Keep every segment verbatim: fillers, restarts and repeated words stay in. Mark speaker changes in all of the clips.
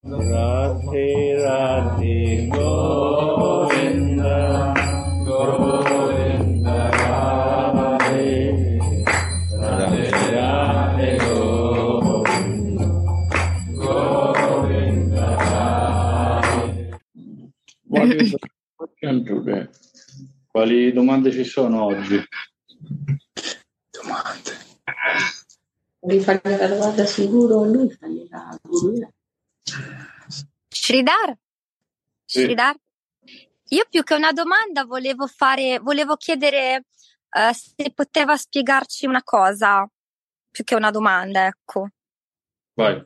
Speaker 1: Radhe Radhe Govinda Govinda Radhe Radhe Radhe Govinda Govinda Radhe.
Speaker 2: What is the question today?
Speaker 1: Quali domande ci sono oggi?
Speaker 2: Domande.
Speaker 3: Devi fare la domanda sul guru, lui fa la guru.
Speaker 4: Sridhar?
Speaker 1: Sì.
Speaker 4: Sridhar? Io più che una domanda volevo fare, volevo chiedere uh, se poteva spiegarci una cosa, più che una domanda, ecco.
Speaker 1: Vai.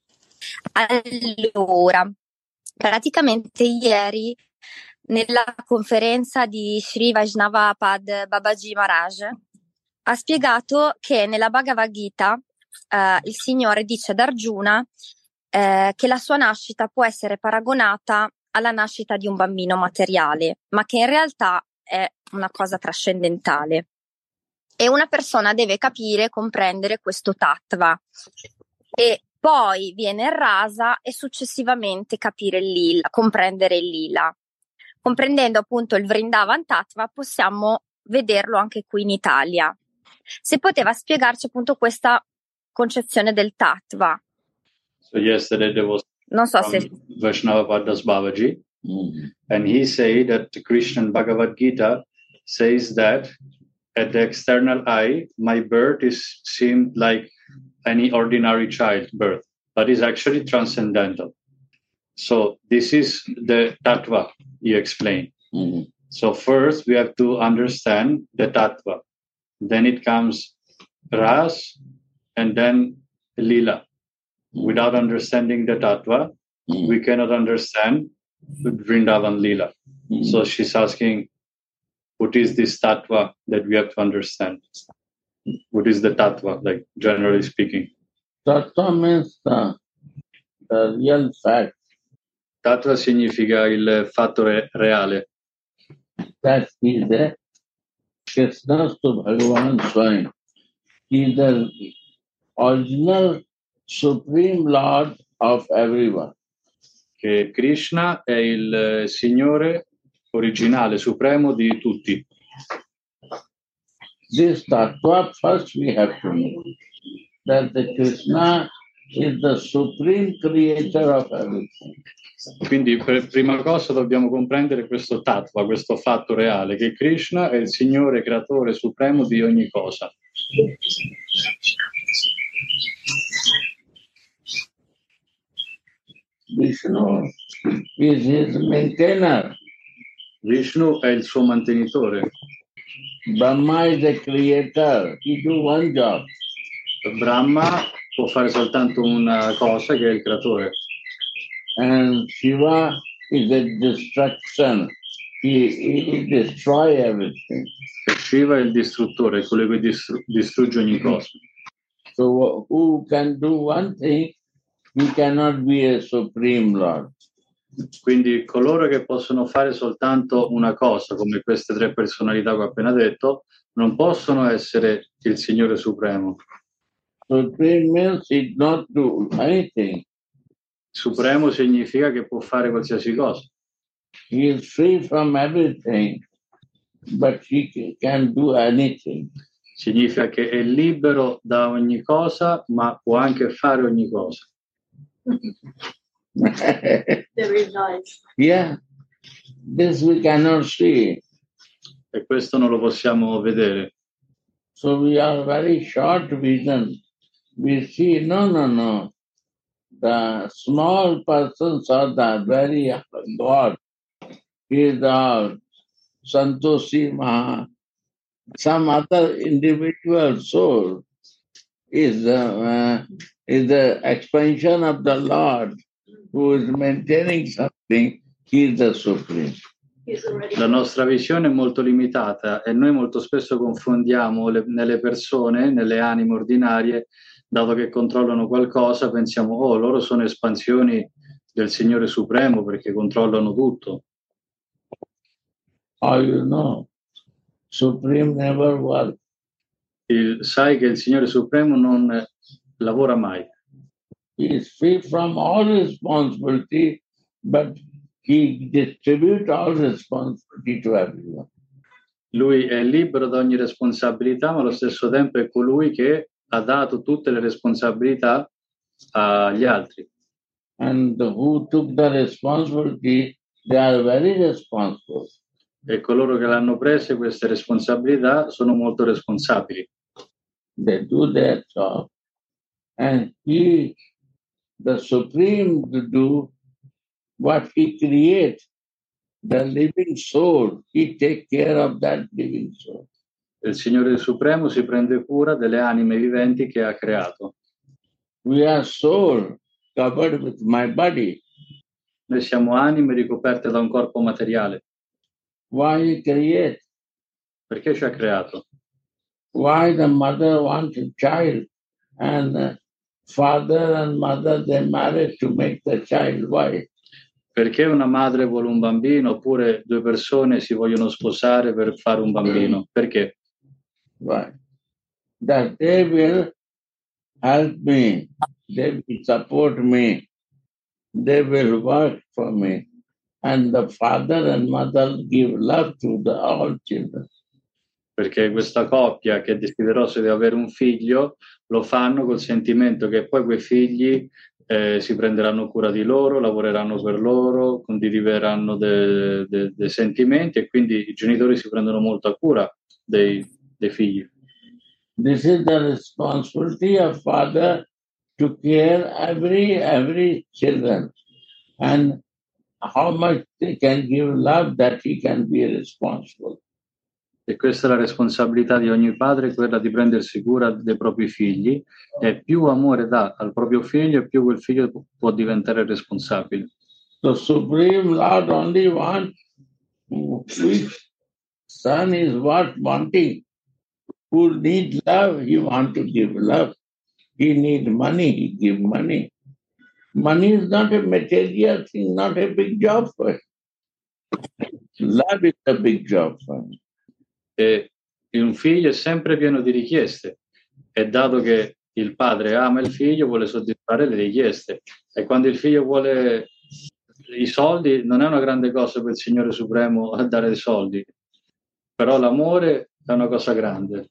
Speaker 4: Allora, praticamente ieri nella conferenza di Sri Vaishnava Pad Babaji Maharaj ha spiegato che nella Bhagavad Gita eh, il Signore dice ad Arjuna eh, che la sua nascita può essere paragonata alla nascita di un bambino materiale, ma che in realtà è una cosa trascendentale. E una persona deve capire e comprendere questo tattva e poi viene il rasa e successivamente capire il lila, comprendere il lila. Comprendendo appunto il Vrindavan Tattva possiamo vederlo anche qui in Italia. Se poteva spiegarci appunto questa concezione del tattva.
Speaker 1: So yesterday there was
Speaker 4: Non so
Speaker 1: from
Speaker 4: se...
Speaker 1: Vaishnava Padas Babaji,
Speaker 2: Mm.
Speaker 1: and he said that Krishna in Bhagavad Gita says that at the external eye, my birth is seemed like any ordinary child birth, but is actually transcendental. So this is the tattva you explained.
Speaker 2: Mm.
Speaker 1: So first we have to understand the tattva. Then it comes ras and then lila. Without understanding the tattva,
Speaker 2: Mm.
Speaker 1: we cannot understand the Vrindavan lila.
Speaker 2: Mm.
Speaker 1: So she's asking, what is this tattva that we have to understand? What is the tattva, like generally speaking?
Speaker 2: Tattva means the, the real fact.
Speaker 1: Tattva significa il fatto re- reale.
Speaker 2: That he is the Krishna to Bhagavan Swami. He is the original Supreme Lord of everyone.
Speaker 1: Che Krishna è il Signore originale, supremo di tutti.
Speaker 2: This tattva first we have to know. That the Krishna is the supreme creator of everything.
Speaker 1: Quindi per prima cosa dobbiamo comprendere questo tattva, questo fatto reale, che Krishna è il Signore creatore supremo di ogni cosa.
Speaker 2: Vishnu is his maintainer.
Speaker 1: Vishnu è il suo mantenitore.
Speaker 2: Brahma is the creator. He do one job.
Speaker 1: Brahma può fare soltanto una cosa, che è il creatore.
Speaker 2: And Shiva is the destruction. He, he destroy everything.
Speaker 1: E Shiva è il distruttore, è quello che distru- distrugge ogni cosa.
Speaker 2: So who can do one thing, he cannot be a supreme Lord.
Speaker 1: Quindi coloro che possono fare soltanto una cosa, come queste tre personalità che ho appena detto, non possono essere il Signore Supremo.
Speaker 2: Supreme means he not do anything.
Speaker 1: Supremo significa che può fare qualsiasi cosa.
Speaker 2: He is free from everything, but he can do anything.
Speaker 1: Significa che è libero da ogni cosa, ma può anche fare ogni cosa.
Speaker 3: Very nice.
Speaker 2: Yeah, this we cannot see.
Speaker 1: E questo non lo possiamo vedere.
Speaker 2: So we are very short vision. We see, no, no, no. The small persons are the very God. He is the Santoshi Maha. Some other individual soul is, uh, is the expansion of the Lord who is maintaining something. He is the Supreme.
Speaker 1: La nostra visione è molto limitata e noi molto spesso confondiamo le, nelle persone, nelle anime ordinarie, dato che controllano qualcosa, pensiamo, oh, loro sono espansioni del Signore Supremo perché controllano tutto.
Speaker 2: How you know? Supreme never works.
Speaker 1: Il, sai che il Signore Supremo non lavora mai.
Speaker 2: He is free from all responsibility, but he distributes all responsibility to everyone.
Speaker 1: Lui è libero da ogni responsabilità, ma allo stesso tempo è colui che ha dato tutte le responsabilità agli altri.
Speaker 2: And who took the responsibility, they are very responsible.
Speaker 1: E coloro che l'hanno prese queste responsabilità sono molto responsabili.
Speaker 2: They do their job. And he, the Supreme, to do what he creates, the living soul, he takes care of that living soul.
Speaker 1: Il Signore Supremo si prende cura delle anime viventi che ha creato.
Speaker 2: We are soul covered with my body.
Speaker 1: Noi siamo anime ricoperte da un corpo materiale.
Speaker 2: Why he create?
Speaker 1: Perché ci ha creato?
Speaker 2: Why the mother wants a child and uh, father and mother they married to make the child? Why?
Speaker 1: Perché una madre vuole un bambino oppure due persone si vogliono sposare per fare un bambino? Perché?
Speaker 2: Why? That they will help me, they will support me, they will work for me. And the father and mother give love to the all children.
Speaker 1: Perché questa coppia che è desiderosa di avere un figlio lo fanno col sentimento che poi quei figli eh, si prenderanno cura di loro, lavoreranno per loro, condivideranno dei de, de sentimenti e quindi i genitori si prendono molta cura dei, dei figli.
Speaker 2: This is the responsibility of father to care every every children and how much they can give love that he can be responsible.
Speaker 1: E questa è la responsabilità di ogni padre, quella di prendersi cura dei propri figli, e più amore dà al proprio figlio e più quel figlio può diventare responsabile.
Speaker 2: The Supreme Lord only wants which son is what wanting. Who needs love, he wants to give love. He needs money, he gives money. Money is not a material thing, not a big job for him. Love is a big job for him.
Speaker 1: E un figlio è sempre pieno di richieste e dato che il padre ama il figlio vuole soddisfare le richieste e quando il figlio vuole i soldi non è una grande cosa per il Signore Supremo dare i soldi, però l'amore è una cosa grande.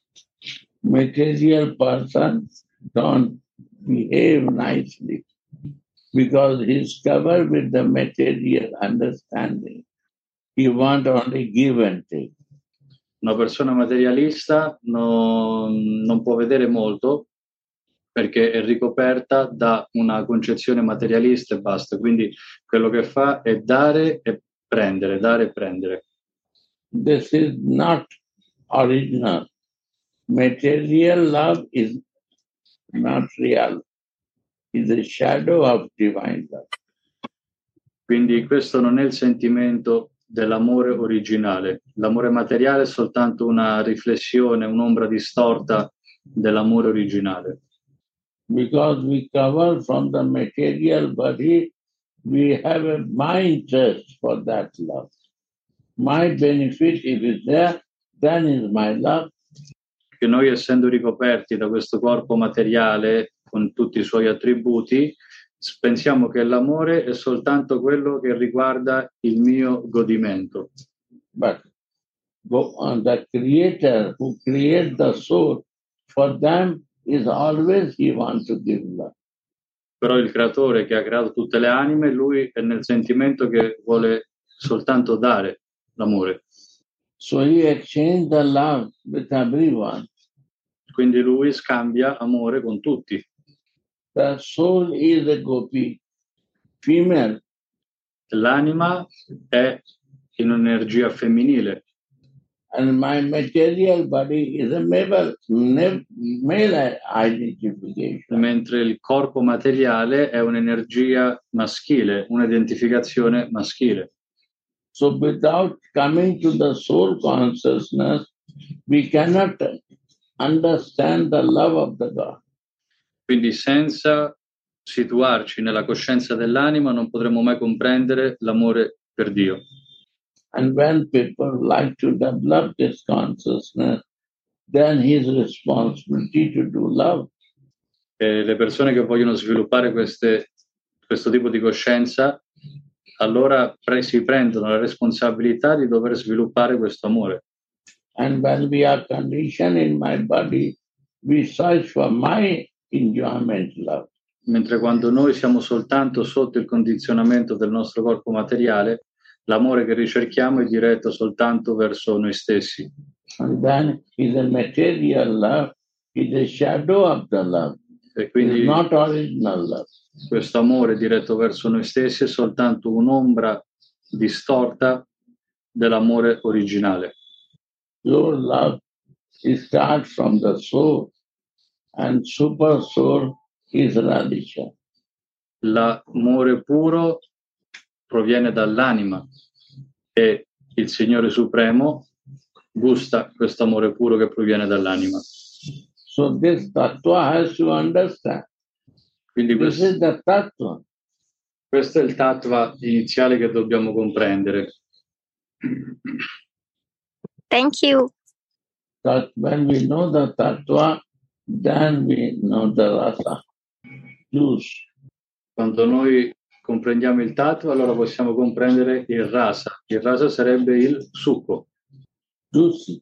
Speaker 2: Material persons don't behave nicely because he's covered with the material understanding. He wants only give and take.
Speaker 1: Una persona materialista non, non può vedere molto perché è ricoperta da una concezione materialista e basta. Quindi quello che fa è dare e prendere, dare e prendere.
Speaker 2: This is not original. Material love is not real. It's a shadow of divine love.
Speaker 1: Quindi questo non è il sentimento dell'amore originale. L'amore materiale è soltanto una riflessione, un'ombra distorta dell'amore originale.
Speaker 2: Because we cover from the material body, we have a my interest for that love. My benefit, if it's there, then is my love.
Speaker 1: Che noi, essendo ricoperti da questo corpo materiale con tutti i suoi attributi, pensiamo che l'amore è soltanto quello che riguarda il mio godimento.
Speaker 2: But go on, the creator who creates the soul, for them is always he wants to give love.
Speaker 1: Però il creatore che ha creato tutte le anime, lui è nel sentimento che vuole soltanto dare l'amore.
Speaker 2: So he exchanged the love with everyone.
Speaker 1: Quindi lui scambia amore con tutti.
Speaker 2: The soul is a gopi, female.
Speaker 1: L'anima è in un'energia femminile.
Speaker 2: And my material body is a male, male identification.
Speaker 1: Mentre il corpo materiale è un'energia maschile, un'identificazione maschile.
Speaker 2: So without coming to the soul consciousness, we cannot understand the love of the God.
Speaker 1: Quindi senza situarci nella coscienza dell'anima non potremo mai comprendere l'amore per Dio.
Speaker 2: And when people like to develop this consciousness, then his responsibility to do love.
Speaker 1: E le persone che vogliono sviluppare queste, questo tipo di coscienza, allora pre- si prendono la responsabilità di dover sviluppare questo amore.
Speaker 2: And when we are conditioned in my body, we search for my enjoyment love.
Speaker 1: Mentre quando noi siamo soltanto sotto il condizionamento del nostro corpo materiale, l'amore che ricerchiamo è diretto soltanto verso noi stessi.
Speaker 2: And then is a material love, is a shadow of the love.
Speaker 1: E quindi
Speaker 2: It is not original love.
Speaker 1: questo amore diretto verso noi stessi è soltanto un'ombra distorta dell'amore originale.
Speaker 2: Pure love starts from the soul, and super soul is Radhika.
Speaker 1: L'amore puro proviene dall'anima e il Signore Supremo gusta questo amore puro che proviene dall'anima.
Speaker 2: So this tattva has to understand.
Speaker 1: Quindi
Speaker 2: This
Speaker 1: questo,
Speaker 2: is the tattva.
Speaker 1: questo è il tattva iniziale che dobbiamo comprendere.
Speaker 4: Thank you.
Speaker 2: That when we know the tattva, then we know the rasa, juice.
Speaker 1: Quando noi comprendiamo il tattva, allora possiamo comprendere il rasa. Il rasa sarebbe il succo.
Speaker 2: Juicy.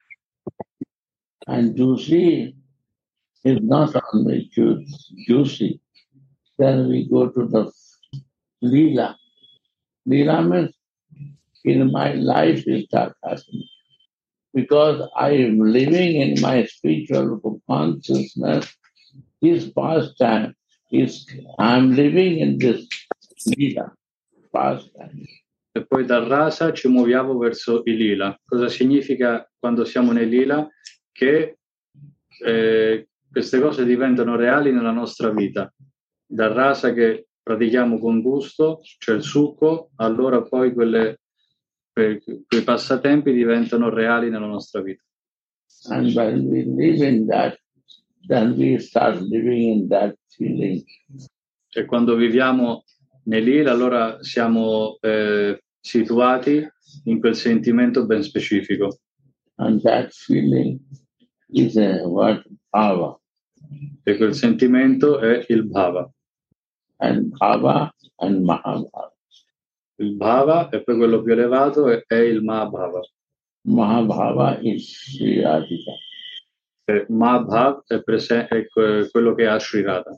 Speaker 2: And juicy is not only juice, juicy. Then we go to the lila. Lila means in my life it start happening. Because I am living in my spiritual consciousness, this pastime is, I am living in this lila pastime.
Speaker 1: E poi dal rasa ci muoviamo verso il lila. Cosa significa quando siamo nel lila? Che eh, queste cose diventano reali nella nostra vita. Dal rasa che pratichiamo con gusto, cioè il succo, allora poi quelle, que, quei passatempi diventano reali nella nostra vita.
Speaker 2: And when we live in that, then we start living in that feeling.
Speaker 1: E quando viviamo nel lila, allora siamo eh, situati in quel sentimento ben specifico.
Speaker 2: And that feeling is a what? Bhava.
Speaker 1: E quel sentimento è il bhava.
Speaker 2: And bhava and mahabhava.
Speaker 1: Il bhava e poi quello più elevato è, è il mahabhava.
Speaker 2: Mahabhava is Sri Radhika.
Speaker 1: E mahabhav è, prese- è que- quello che ha Sri Radha.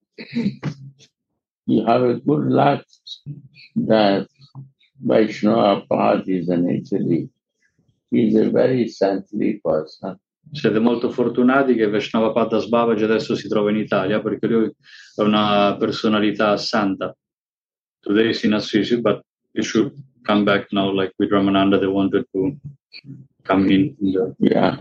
Speaker 2: You have a good luck that Vaishnava Pad is an Italy. He is a very saintly person.
Speaker 1: Siete molto fortunati che Vaishnava Bhavaji adesso si trova in Italia perché lui è una personalità santa. Today is in Assisi, but he should come back now, like with Ramananda, they wanted to come in. in the,
Speaker 2: Yeah,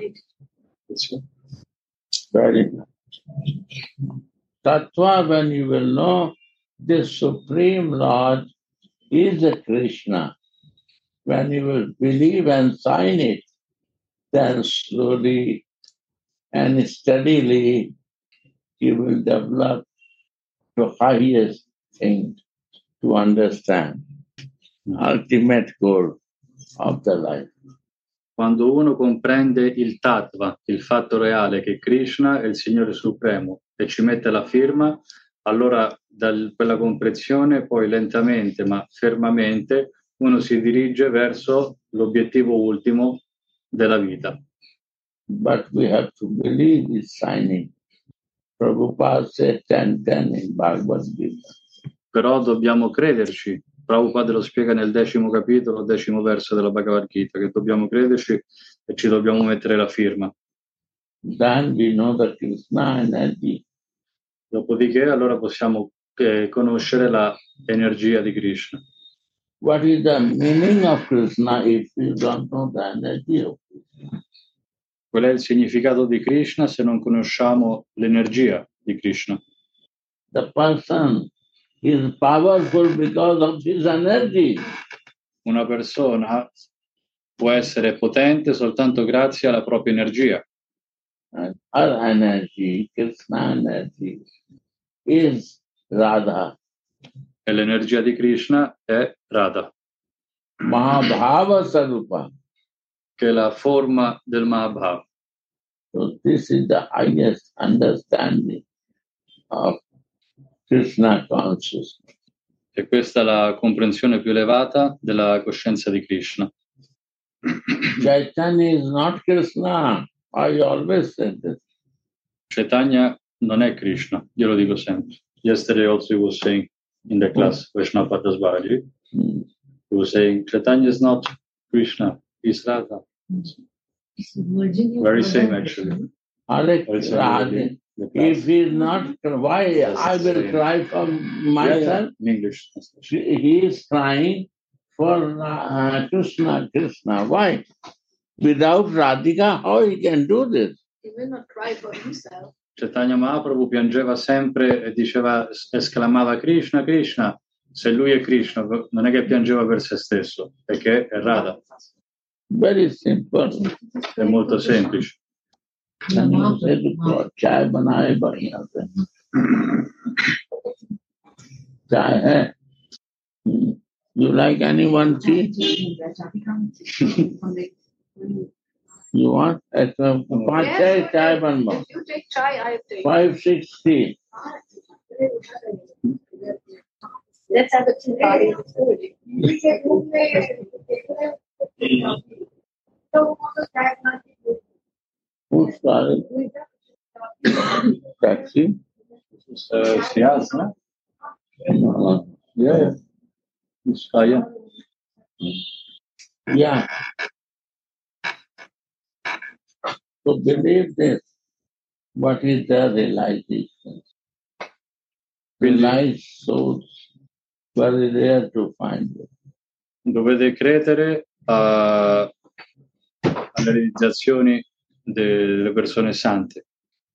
Speaker 2: very nice. Tattva, when you will know the Supreme Lord is a Krishna, when you will believe and sign it, then slowly and steadily you will develop the highest thing to understand, ultimate goal of the life.
Speaker 1: Quando uno comprende il tattva, il fatto reale che Krishna è il Signore Supremo e ci mette la firma, allora da quella comprensione poi lentamente ma fermamente uno si dirige verso l'obiettivo ultimo della vita.
Speaker 2: But we have to believe this signing. Prabhupada said ten ten in Bhagavad Gita.
Speaker 1: Però dobbiamo crederci. Prabhupada lo spiega nel decimo capitolo, decimo verso della Bhagavad Gita, che dobbiamo crederci e ci dobbiamo mettere la firma.
Speaker 2: Then we know the Krishna energy.
Speaker 1: Dopodiché allora possiamo eh, conoscere la energia di Krishna.
Speaker 2: What is the meaning of Krishna if you don't know the energy of Krishna?
Speaker 1: Qual è il significato di Krishna se non conosciamo l'energia di Krishna?
Speaker 2: The person is powerful because of his energy.
Speaker 1: Una persona può essere potente soltanto grazie alla propria energia.
Speaker 2: And her energy, Krishna energy, is Radha.
Speaker 1: E l'energia di Krishna è Radha,
Speaker 2: Mahabhava Sarupa.
Speaker 1: che è la forma del Mahabhava.
Speaker 2: So this is the highest understanding of Krishna consciousness.
Speaker 1: E questa è la comprensione più elevata della coscienza di Krishna.
Speaker 2: Chaitanya is not Krishna. I always said this.
Speaker 1: Chaitanya non è Krishna, io lo dico sempre. Yesterday also he was saying in the class, Vaishnava Padasvari,
Speaker 2: Hmm.
Speaker 1: he was saying Chaitanya is not Krishna, he's Radha. Very same actually.
Speaker 2: Alex,
Speaker 1: Very same
Speaker 2: Radha,
Speaker 1: the class.
Speaker 2: if he is not, why
Speaker 1: Yes,
Speaker 2: I will
Speaker 1: same.
Speaker 2: cry for
Speaker 1: Yeah,
Speaker 2: myself?
Speaker 1: yeah, in English.
Speaker 2: He is crying for uh, Krishna, Krishna. Why? Without Radhika, how he can do this?
Speaker 3: He will not cry for himself.
Speaker 1: Chaitanya Mahaprabhu piangeva sempre e diceva, esclamava Krishna, Krishna. Se lui è Krishna, non è che piangeva per se stesso, perché è Radha.
Speaker 2: Very simple.
Speaker 1: È molto semplice.
Speaker 2: चाय बनाए बढ़िया से चाय है you like any one tea you want पाँच चाय चाय बनवा
Speaker 3: If you take chai, I take.
Speaker 2: five six tea
Speaker 3: Let's have a tea party.
Speaker 2: who's calling taxi
Speaker 1: Uh, si alza?
Speaker 2: no.
Speaker 1: Yeah. Yeah.
Speaker 2: Yeah. So believe this. What is the realization? Realized souls very rare to find it.
Speaker 1: Dovete credere a, alle realizzazioni delle persone sante.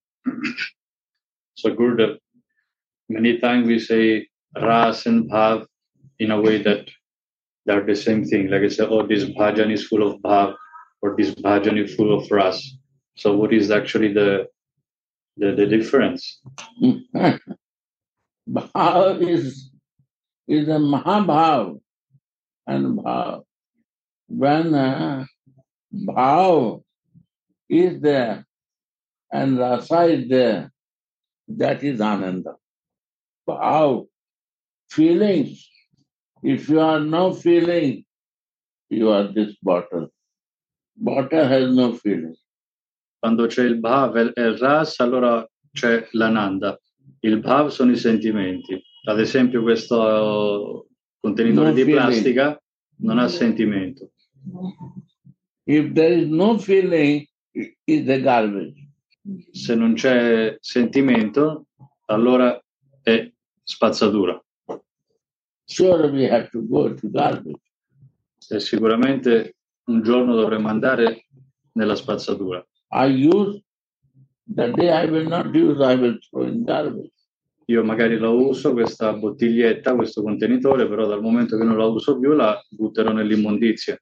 Speaker 1: So Gurudev, many times we say Ras and Bhav in a way that they're the same thing. Like I say, oh, this bhajan is full of Bhav, or this bhajan is full of Ras. So what is actually the the, the difference?
Speaker 2: Bhav is, is a Mahabhav and Bhav. When uh, Bhav is there and Rasa is there, that is Ananda. Bhav, feelings. If you are no feeling, you are this bottle. Bottle has no feeling.
Speaker 1: Quando c'è il Bhav e il Ras, allora c'è l'Ananda. Il Bhav sono i sentimenti. Ad esempio questo contenitore
Speaker 2: No
Speaker 1: di
Speaker 2: feeling.
Speaker 1: plastica non ha sentimento.
Speaker 2: If there is no feeling, it is a garbage.
Speaker 1: Se non c'è sentimento, allora è spazzatura.
Speaker 2: Sure, we have to go to garbage.
Speaker 1: E sicuramente un giorno dovremo andare nella spazzatura.
Speaker 2: I use, the day I will not use, I will throw in garbage.
Speaker 1: Io magari la uso, questa bottiglietta, questo contenitore, però dal momento che non la uso più la butterò nell'immondizia.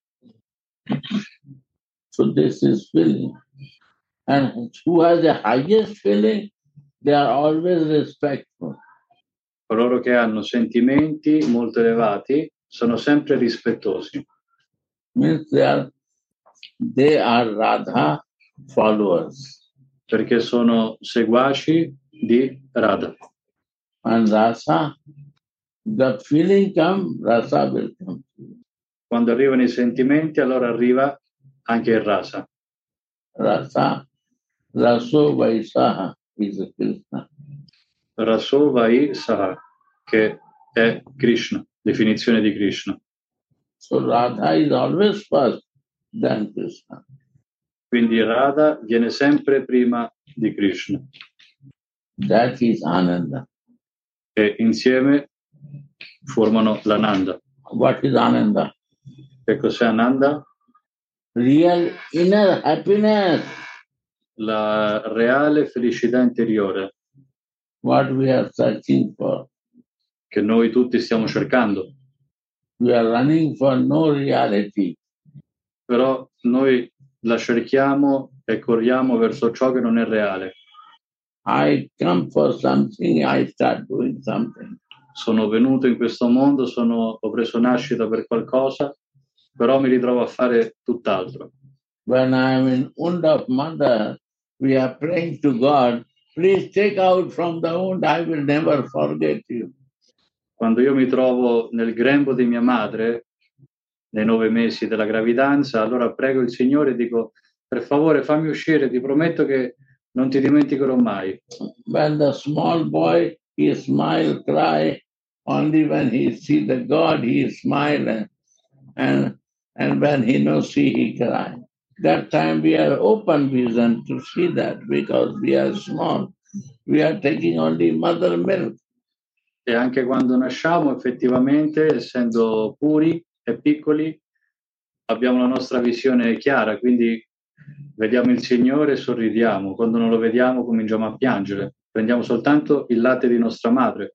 Speaker 2: So this is feeling. And who has the highest feeling, they are always respectful.
Speaker 1: Coloro che hanno sentimenti molto elevati sono sempre rispettosi,
Speaker 2: Means they are, they are Radha followers.
Speaker 1: perché sono seguaci di Radha.
Speaker 2: And Rasa, the feeling come, Rasa will come.
Speaker 1: Quando arrivano i sentimenti, allora arriva anche il Rasa.
Speaker 2: Rasa, Raso Vaisaha is a Krishna.
Speaker 1: Raso Vai Saha, che è Krishna, definizione di Krishna.
Speaker 2: So Radha is always first, then Krishna.
Speaker 1: Quindi Radha viene sempre prima di Krishna.
Speaker 2: That is Ananda.
Speaker 1: E insieme formano l'Ananda.
Speaker 2: What is Ananda?
Speaker 1: Che cos'è Ananda?
Speaker 2: Real inner happiness.
Speaker 1: La reale felicità interiore
Speaker 2: What we are searching for.
Speaker 1: che noi tutti stiamo cercando.
Speaker 2: We are running for no reality.
Speaker 1: Però noi la cerchiamo e corriamo verso ciò che non è reale.
Speaker 2: I come for something, I start doing something.
Speaker 1: Sono venuto in questo mondo, sono, ho preso nascita per qualcosa, però mi ritrovo a fare tutt'altro.
Speaker 2: When I am in womb of mother, we are praying to God please take out from the wound, I will never forget you.
Speaker 1: Quando io mi trovo nel grembo di mia madre, nei nove mesi della gravidanza, allora prego il Signore e dico, per favore fammi uscire, ti prometto che non ti dimenticherò mai.
Speaker 2: When the small boy, he smile, cry, only when he see the God, he smile, and, and when he no see, he cry. That time we are open vision to see that because we are small. We are taking only mother milk.
Speaker 1: E anche quando nasciamo, effettivamente, essendo puri e piccoli, abbiamo la nostra visione chiara, quindi vediamo il Signore e sorridiamo. Quando non lo vediamo, cominciamo a piangere. Prendiamo soltanto il latte di nostra madre.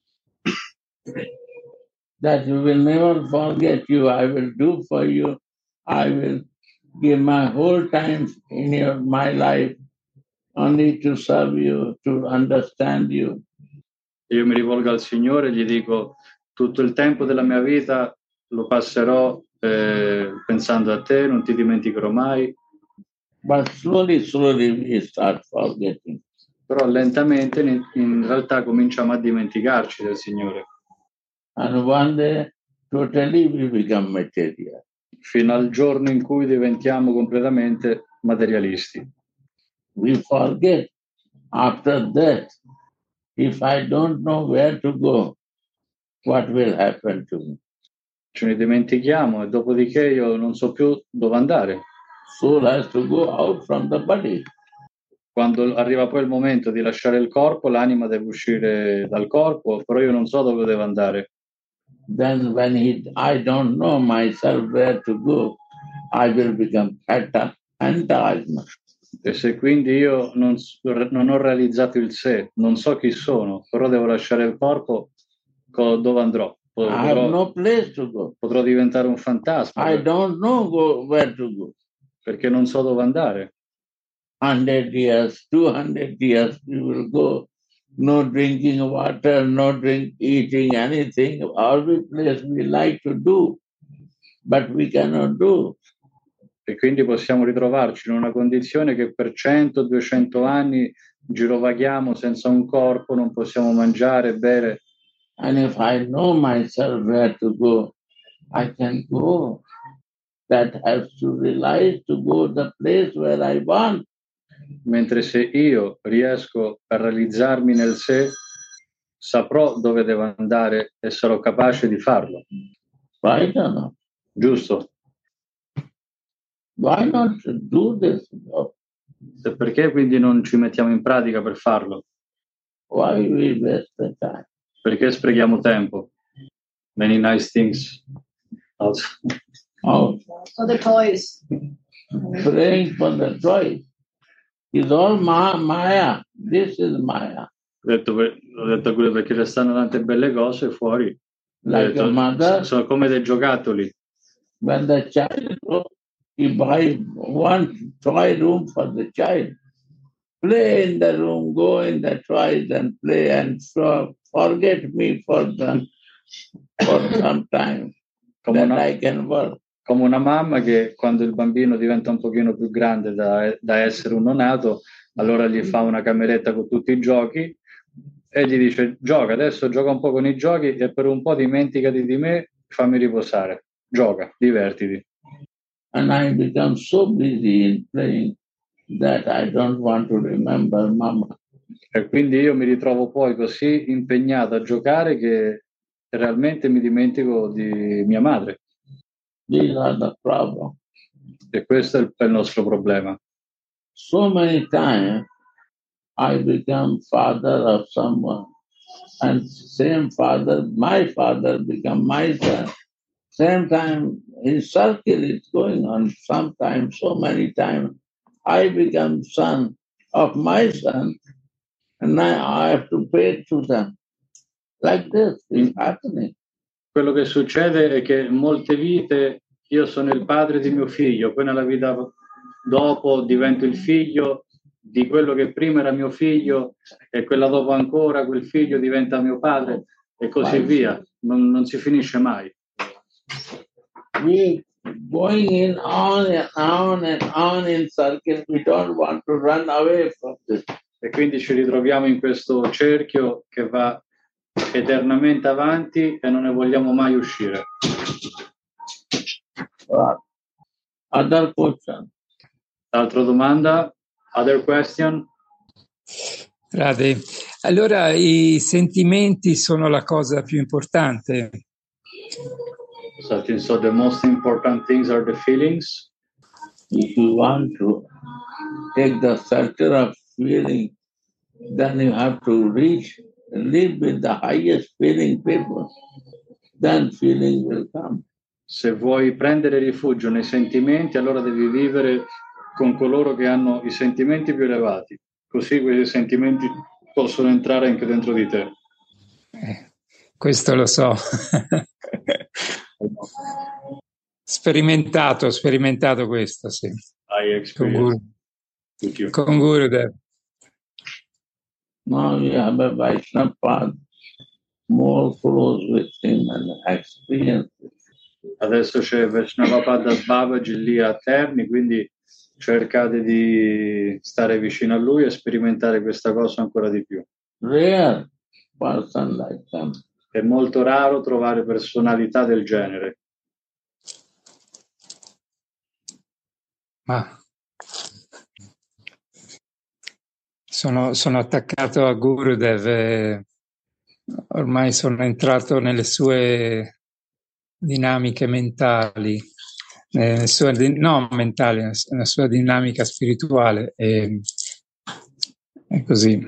Speaker 2: That you will never forget you. I will do for you. I will give my whole time in your, my life only to serve you, to understand you.
Speaker 1: Io mi rivolgo al Signore e gli dico, tutto il tempo della mia vita lo passerò eh, pensando a te, non ti dimenticherò mai.
Speaker 2: But slowly, slowly we start forgetting.
Speaker 1: Però lentamente in, in realtà cominciamo a dimenticarci del Signore.
Speaker 2: And one day, totally we become material.
Speaker 1: Fino al giorno in cui diventiamo completamente materialisti.
Speaker 2: We forget after that. If I don't know where to go, what will happen to me?
Speaker 1: Ce ne dimentichiamo e dopodiché io non so più dove andare.
Speaker 2: Soul has to go out from the body.
Speaker 1: Quando arriva poi il momento di lasciare il corpo, l'anima deve uscire dal corpo, però io non so dove devo andare.
Speaker 2: Then when he, I don't know myself where to go, I will become fat and asthma.
Speaker 1: E se quindi io non, non ho realizzato il sé, non so chi sono, però devo lasciare il corpo, dove andrò? Potrò,
Speaker 2: I have no place to go.
Speaker 1: Potrò diventare un fantasma.
Speaker 2: I don't know go, where to go.
Speaker 1: Perché non so dove andare.
Speaker 2: Hundred years, two hundred years, we will go. No drinking water, no drink, eating anything. All the place we like to do, but we cannot do.
Speaker 1: E quindi possiamo ritrovarci in una condizione che per cento duecento anni girovaghiamo senza un corpo, non possiamo mangiare, bere.
Speaker 2: And if I know myself where to go, I can go. That has to realize to go the place where I want.
Speaker 1: Mentre se io riesco a realizzarmi nel sé, saprò dove devo andare e sarò capace di farlo.
Speaker 2: Right or not?
Speaker 1: Giusto?
Speaker 2: Why not do this?
Speaker 1: E perché quindi non ci mettiamo in pratica per farlo?
Speaker 2: Why we waste the time?
Speaker 1: Perché sprechiamo tempo? Many nice things. Also.
Speaker 2: Oh.
Speaker 3: For the toys.
Speaker 2: Praying for the toys. It's all ma- Maya. This is Maya.
Speaker 1: Ho detto, ho detto quello perché ci stanno tante belle cose fuori.
Speaker 2: Like
Speaker 1: detto,
Speaker 2: a mother,
Speaker 1: sono come dei giocattoli.
Speaker 2: when the child goes, you buy one toy room for the child. Play in the room, go in the toys and play and so forget me for the for some time.
Speaker 1: Come
Speaker 2: Then
Speaker 1: una,
Speaker 2: I can work.
Speaker 1: come una mamma che quando il bambino diventa un pochino più grande da, da essere un neonato, allora gli fa una cameretta con tutti i giochi e gli dice gioca, adesso gioca un po' con i giochi e per un po' dimenticati di me, fammi riposare, gioca, divertiti.
Speaker 2: And I become so busy in playing that I don't want to remember Mama.
Speaker 1: E quindi io mi ritrovo poi così impegnato a giocare che realmente mi dimentico di mia madre.
Speaker 2: These are the problem.
Speaker 1: E questo è il, è il nostro problema.
Speaker 2: So many times I become father of someone, and same father, my father become my son. Same time, his circle is going on. Sometimes, so many times, I become son of my son, and now I have to pay to them. Like this is happening.
Speaker 1: Quello che succede è che in molte vite io sono il padre di mio figlio, poi nella vita dopo divento il figlio di quello che prima era mio figlio e quella dopo ancora quel figlio diventa mio padre e così via. Non, non si finisce mai.
Speaker 2: We going in on and on and on in circle. We don't want to run away from this.
Speaker 1: E quindi ci ritroviamo in questo cerchio che va eternamente avanti e non ne vogliamo mai uscire.
Speaker 2: Other question.
Speaker 1: Altra domanda? Other question?
Speaker 5: Radhe. Allora i sentimenti sono la cosa più importante.
Speaker 1: So, so the most important things are the feelings.
Speaker 2: If you want to take the circle of feeling, then you have to reach, live with the highest feeling people. Then feeling will come.
Speaker 1: Se vuoi prendere rifugio nei sentimenti, allora devi vivere con coloro che hanno i sentimenti più elevati. Così quei sentimenti possono entrare anche dentro di te.
Speaker 5: Eh, questo lo so. Sperimentato, sperimentato questo, sì.
Speaker 1: I experienced with you.
Speaker 5: Con Gurudev.
Speaker 2: Now you have a Vaishnava path, more close with him and experience it.
Speaker 1: Adesso c'è Vaishnavapada Babaji lì a Terni, quindi cercate di stare vicino a lui e sperimentare questa cosa ancora di più.
Speaker 2: Rare person like them.
Speaker 1: È molto raro trovare personalità del genere.
Speaker 5: Ma sono, sono attaccato a Gurudev e ormai sono entrato nelle sue dinamiche mentali, nelle sue, no mentali, nella sua dinamica spirituale e è così.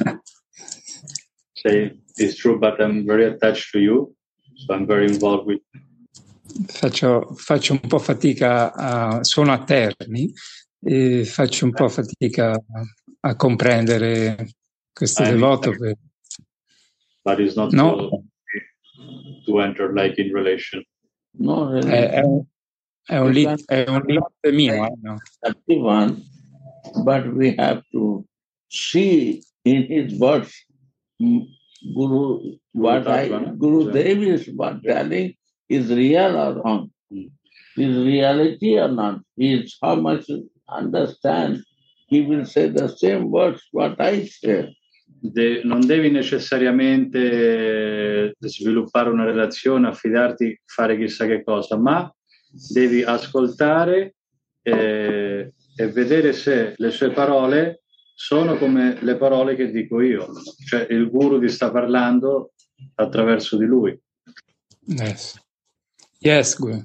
Speaker 1: Say, it's true, but I'm very attached to you, so I'm very involved with.
Speaker 5: Faccio, faccio un po' fatica a, sono a Terni e faccio un po' fatica a, a comprendere questo
Speaker 1: I
Speaker 5: devoto. Per...
Speaker 1: But it's not
Speaker 5: no.
Speaker 1: so to enter like in relation.
Speaker 2: No, really.
Speaker 5: È, è un, è un, lit, è un limite mio, eh, no?
Speaker 2: One, but we have to see in his words, Guru, what I, Guru Dev is what telling is real or wrong. Is reality or not? Is how much understand. He will say the same words what I say.
Speaker 1: De, non devi necessariamente sviluppare una relazione, affidarti, fare chissà che cosa, ma devi ascoltare eh, e vedere se le sue parole sono come le parole che dico io, cioè il guru ti sta parlando attraverso di lui.
Speaker 5: Yes, yes, Guru.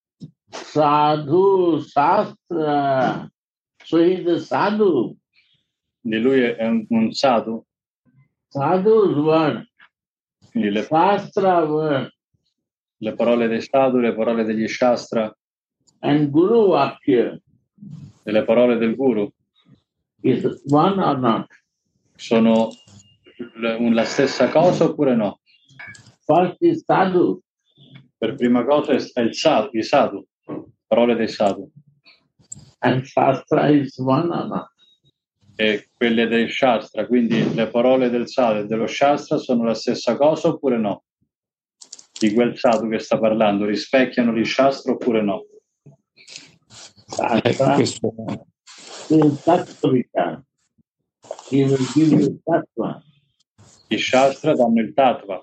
Speaker 2: Sadhu Shastra, so he is the sadhu.
Speaker 1: Di lui è un, un sadhu.
Speaker 2: Sadhu's word,
Speaker 1: quindi le,
Speaker 2: Shastra word,
Speaker 1: le parole dei sadhu, le parole degli shastra,
Speaker 2: and Guru Vakya,
Speaker 1: e le parole del guru
Speaker 2: is one or not?
Speaker 1: Sono la stessa cosa oppure no?
Speaker 2: First is sadhu.
Speaker 1: Per prima cosa è il sadhu, i sadhu, parole dei sadhu.
Speaker 2: And Shastra is one or not?
Speaker 1: E quelle del Shastra, quindi le parole del sadhu e dello Shastra sono la stessa cosa oppure no? Di quel sadhu che sta parlando, rispecchiano gli Shastra oppure no?
Speaker 2: Shastra is Tattvika. He will give you Tattva.
Speaker 1: I Shastra danno il Tattva.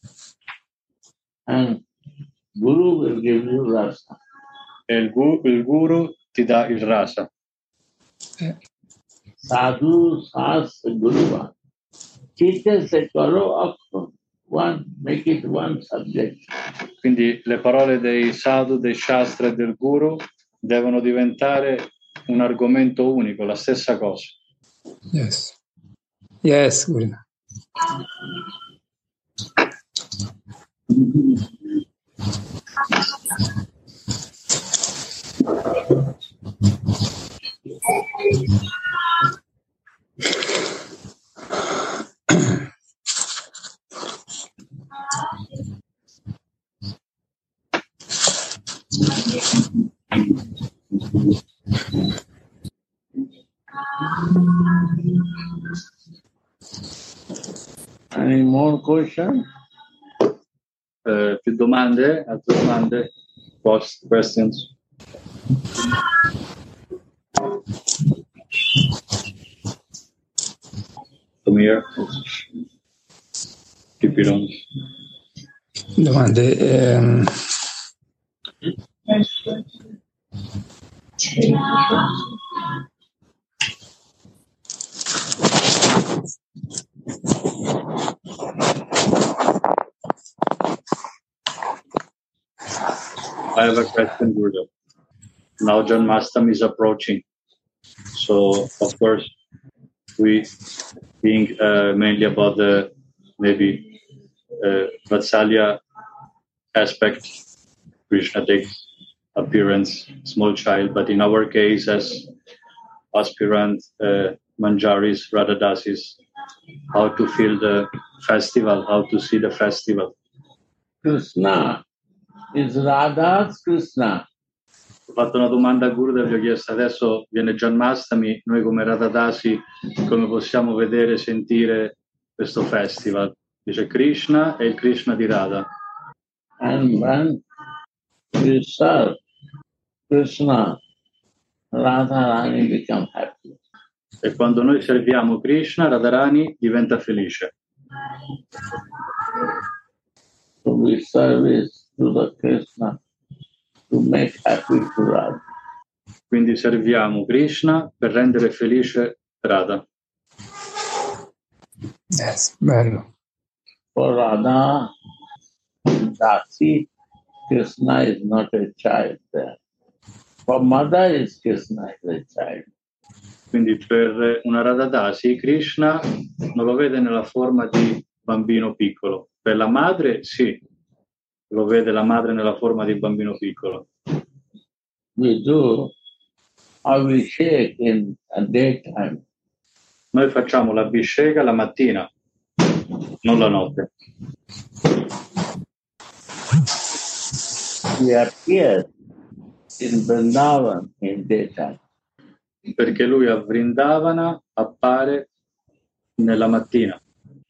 Speaker 2: And Guru will give you Rasa.
Speaker 1: E il, gu- il Guru ti dà il Rasa.
Speaker 5: Eh.
Speaker 2: Sadhu, Sas, Guru. Teacher se karo akram. One, make it one subject.
Speaker 1: Quindi le parole dei sadhu, dei Shastra e del Guru devono diventare un argomento unico, la stessa cosa.
Speaker 5: Yes. Yes, Guru.
Speaker 2: Any more questions?
Speaker 1: Eh, più domande? Altre domande? Post questions? Come here. Keep it on.
Speaker 5: Domande. Ehm...
Speaker 1: I have a question, Gurudev. Now Janmashtami is approaching. So, of course, we think uh, mainly about the maybe uh, Vatsalya aspect. Krishna takes appearance, small child, but in our case, as aspirant uh, Manjaris, Radhadasis, how to feel the festival, how to see the festival.
Speaker 2: Krishna is Radha's Krishna.
Speaker 1: Ho fatto una domanda a Gurudev, gli ho chiesto adesso viene Janmashtami, noi come Radhadasi come possiamo vedere e sentire questo festival? Dice Krishna è il Krishna di Radha.
Speaker 2: And when we serve Krishna, Radharani become happy.
Speaker 1: E quando noi serviamo Krishna, Radharani diventa felice.
Speaker 2: So we service to the Krishna to make happy to Radha.
Speaker 1: Quindi serviamo Krishna per rendere felice Radha.
Speaker 5: Yes, bello.
Speaker 2: For Radha, Dasi, Krishna is not a child there. For mother is Krishna is a child.
Speaker 1: Quindi per una Radhadasi, Krishna non lo vede nella forma di bambino piccolo. Per la madre, sì, lo vede la madre nella forma di bambino piccolo.
Speaker 2: We do Abhishek in a daytime.
Speaker 1: Noi facciamo l'abhisheka la mattina, non la notte.
Speaker 2: We appear in Vrindavan in daytime.
Speaker 1: Perché lui a Vrindavana appare nella mattina.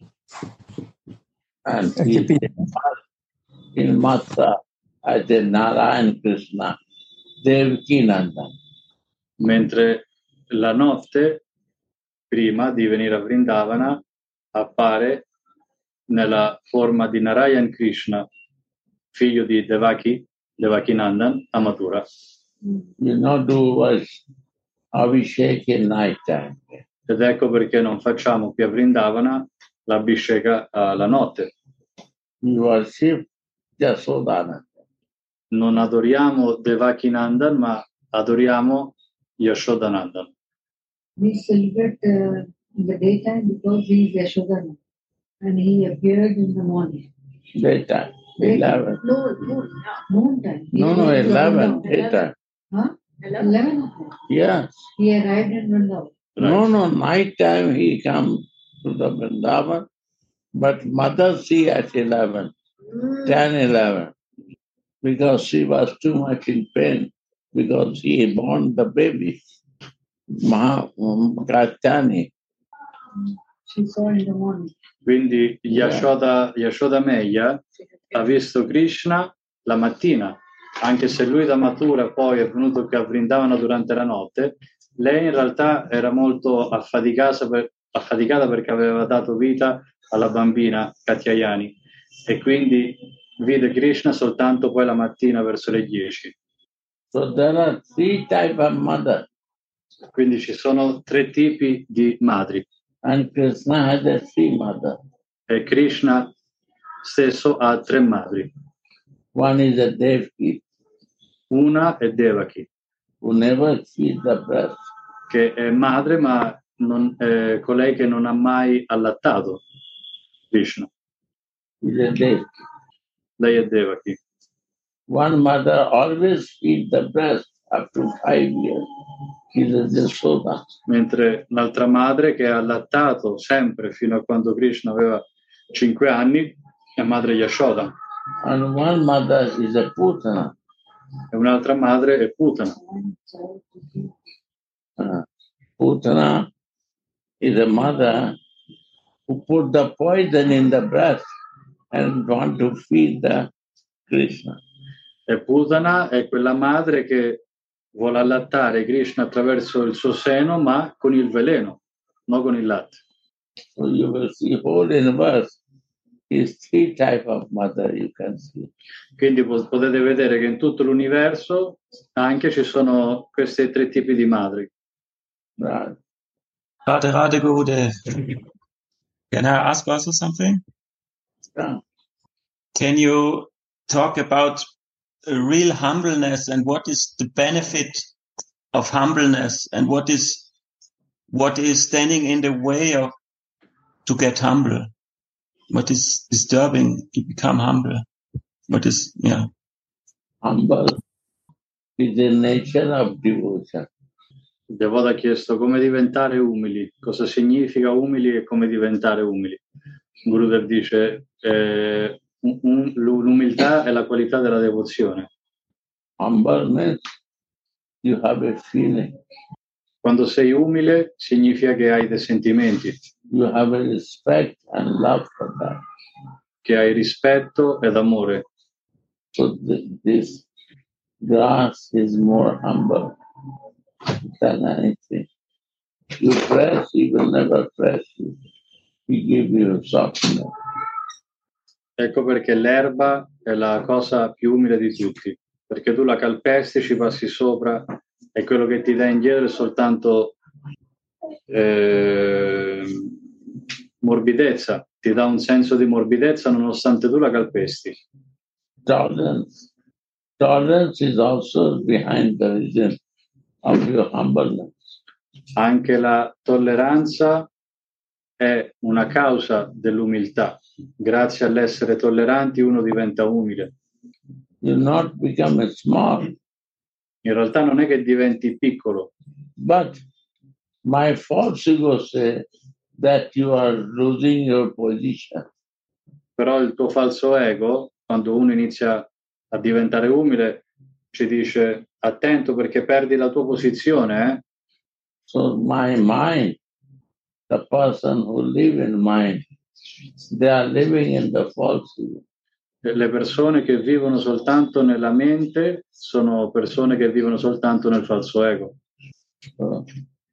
Speaker 2: And he in Mathura as a Narayan Krishna, Devaki Nandan.
Speaker 1: Mentre la notte, prima di venire a Vrindavana, appare nella forma di Narayan Krishna, figlio di Devaki, Devaki Nandan, a Mathura.
Speaker 2: You not do was Abhishek in night time.
Speaker 1: Ed ecco perché non facciamo qui a Vrindavana l'abhisheka alla notte.
Speaker 2: We worship Yashodananda.
Speaker 1: Non adoriamo Devaki Nandan, ma adoriamo Yashodanandan.
Speaker 3: We celebrate uh, in the daytime because he is Yashodananda and he appeared in the morning.
Speaker 2: Daytime, eleven.
Speaker 3: No, no, noon time.
Speaker 2: No, no, eleven, daytime.
Speaker 3: Huh? Eleven o'clock.
Speaker 2: Yes.
Speaker 3: He arrived in Vrindavan.
Speaker 2: No, no, night time he come to the Vrindavan, but mother see at eleven, ten, eleven, because she was too much in pain, because he born the baby, Mahatani.
Speaker 3: She saw in the morning.
Speaker 1: Quindi Yashoda, Yashoda Meya ha visto Krishna la mattina, anche se lui da Mathura poi è venuto che a Vrindavana durante la notte. Lei in realtà era molto affaticata, per, affaticata perché aveva dato vita alla bambina Katyayani e quindi vide Krishna soltanto poi la mattina verso le dieci.
Speaker 2: So there are three types of mother.
Speaker 1: Quindi ci sono tre tipi di madri.
Speaker 2: And Krishna has a three mother.
Speaker 1: E Krishna stesso ha tre madri.
Speaker 2: One is a Devaki.
Speaker 1: Una è Devaki,
Speaker 2: who never feed the breast.
Speaker 1: Che è madre ma non è colei che non ha mai allattato Krishna.
Speaker 2: Is a Devaki.
Speaker 1: Lei è Devaki.
Speaker 2: One mother always feed the breast up to five years. Is a Yashoda.
Speaker 1: Mentre l'altra madre che ha allattato sempre fino a quando Krishna aveva cinque anni è madre Yashoda.
Speaker 2: And one mother is a Putana.
Speaker 1: E un'altra madre è Putana.
Speaker 2: Uh, Putana is a mother who put the poison in the breast and want to feed the Krishna.
Speaker 1: E Putana è quella madre che vuole allattare Krishna attraverso il suo seno, ma con il veleno, non con il latte.
Speaker 2: So you will see whole universe is three type of mother you can see.
Speaker 1: Quindi potete vedere che in tutto l'universo anche ci sono questi tre tipi di madri.
Speaker 2: Right.
Speaker 6: Radhe Radhe Gurudev. Can I ask also something?
Speaker 2: Yeah.
Speaker 6: Can you talk about real humbleness and what is the benefit of humbleness and what is what is standing in the way of to get humble? What is disturbing to become humble? What is yeah?
Speaker 2: Humble is the nature of devotion.
Speaker 1: Il devoto ha chiesto come diventare umili, cosa significa umili e come diventare umili. Gurudev dice eh, un, un, l'umiltà è la qualità della devozione.
Speaker 2: Humble means you have a feeling.
Speaker 1: Quando sei umile significa che hai dei sentimenti.
Speaker 2: You have a respect and love for that.
Speaker 1: Che hai rispetto ed amore.
Speaker 2: So th- this grass is more humble than anything. You press, he will never press you. He give you softness.
Speaker 1: Ecco perché l'erba è la cosa più umile di tutti, perché tu la calpesti, ci passi sopra e quello che ti dà indietro è soltanto eh, morbidezza, ti dà un senso di morbidezza nonostante tu la calpesti.
Speaker 2: Tolerance. Tolerance is also behind the reason of your humbleness.
Speaker 1: Anche la tolleranza è una causa dell'umiltà. Grazie all'essere tolleranti uno diventa umile.
Speaker 2: You not become small.
Speaker 1: In realtà non è che diventi piccolo.
Speaker 2: But my false ego says that you are losing your position.
Speaker 1: Però il tuo falso ego, quando uno inizia a diventare umile, ci dice attento perché perdi la tua posizione. Eh?
Speaker 2: So my mind, the person who live in mind, they are living in the false ego.
Speaker 1: Le persone che vivono soltanto nella mente sono persone che vivono soltanto nel falso ego.
Speaker 2: So,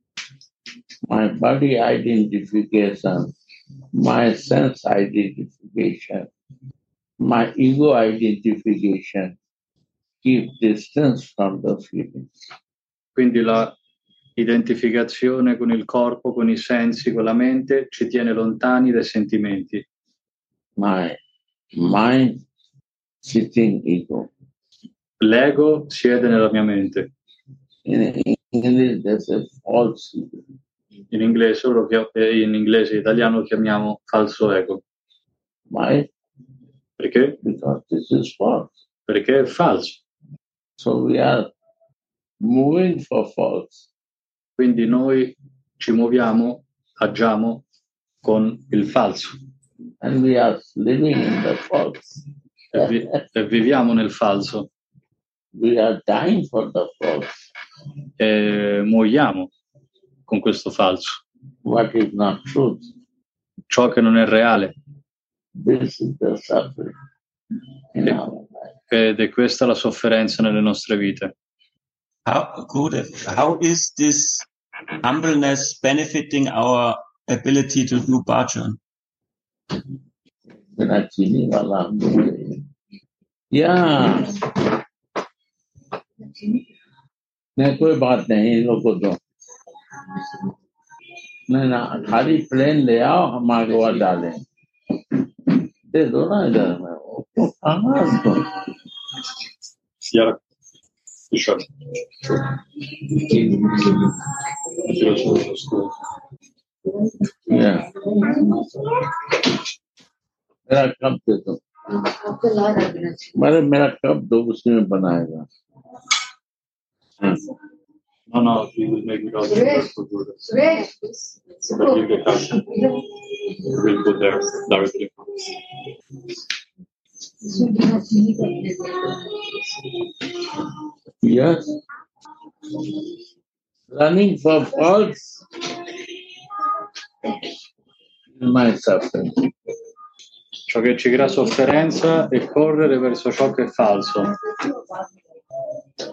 Speaker 2: my body identification, my sense identification, my ego identification keep distance from the feeling.
Speaker 1: Quindi la identificazione con il corpo, con i sensi, con la mente ci tiene lontani dai sentimenti.
Speaker 2: My mind sitting ego.
Speaker 1: L'ego siede nella mia mente.
Speaker 2: In English, there's a false ego.
Speaker 1: In inglese, lo chiam- in inglese e italiano lo chiamiamo falso ego.
Speaker 2: Why?
Speaker 1: Perché?
Speaker 2: Because this is false.
Speaker 1: Perché è falso.
Speaker 2: So we are moving for false.
Speaker 1: Quindi noi ci muoviamo, agiamo con il falso.
Speaker 2: And we are living in the false.
Speaker 1: E, vi- e viviamo nel falso.
Speaker 2: We are dying for the false.
Speaker 1: E muoiamo con questo falso.
Speaker 2: What is not truth?
Speaker 1: Ciò che non è reale.
Speaker 2: This is the suffering in our life.
Speaker 1: Ed è questa la sofferenza nelle nostre vite.
Speaker 6: How good? How is this humbleness benefiting our ability to do bhajan?
Speaker 2: मेरा चीनी वाला या नहीं कोई बात नहीं इन लोग को दो नहीं ना खाली प्लेन ले आओ हम आगे और डालें दे दो ना इधर में वो कहाँ दो
Speaker 1: Yeah, sure.
Speaker 2: या मेरा कप दे दो
Speaker 3: आपको ला रखना चाहिए
Speaker 2: मेरे मेरा कप दो उसी में बनाएगा
Speaker 1: No, no, we will make it out
Speaker 3: Suresh.
Speaker 1: for good.
Speaker 3: Suresh
Speaker 1: So that you get out. We'll go there directly.
Speaker 3: सुबह चीनी करने
Speaker 2: Yes. Running for false is my suffering.
Speaker 1: Ciò che ci crea sofferenza è correre verso ciò che è falso.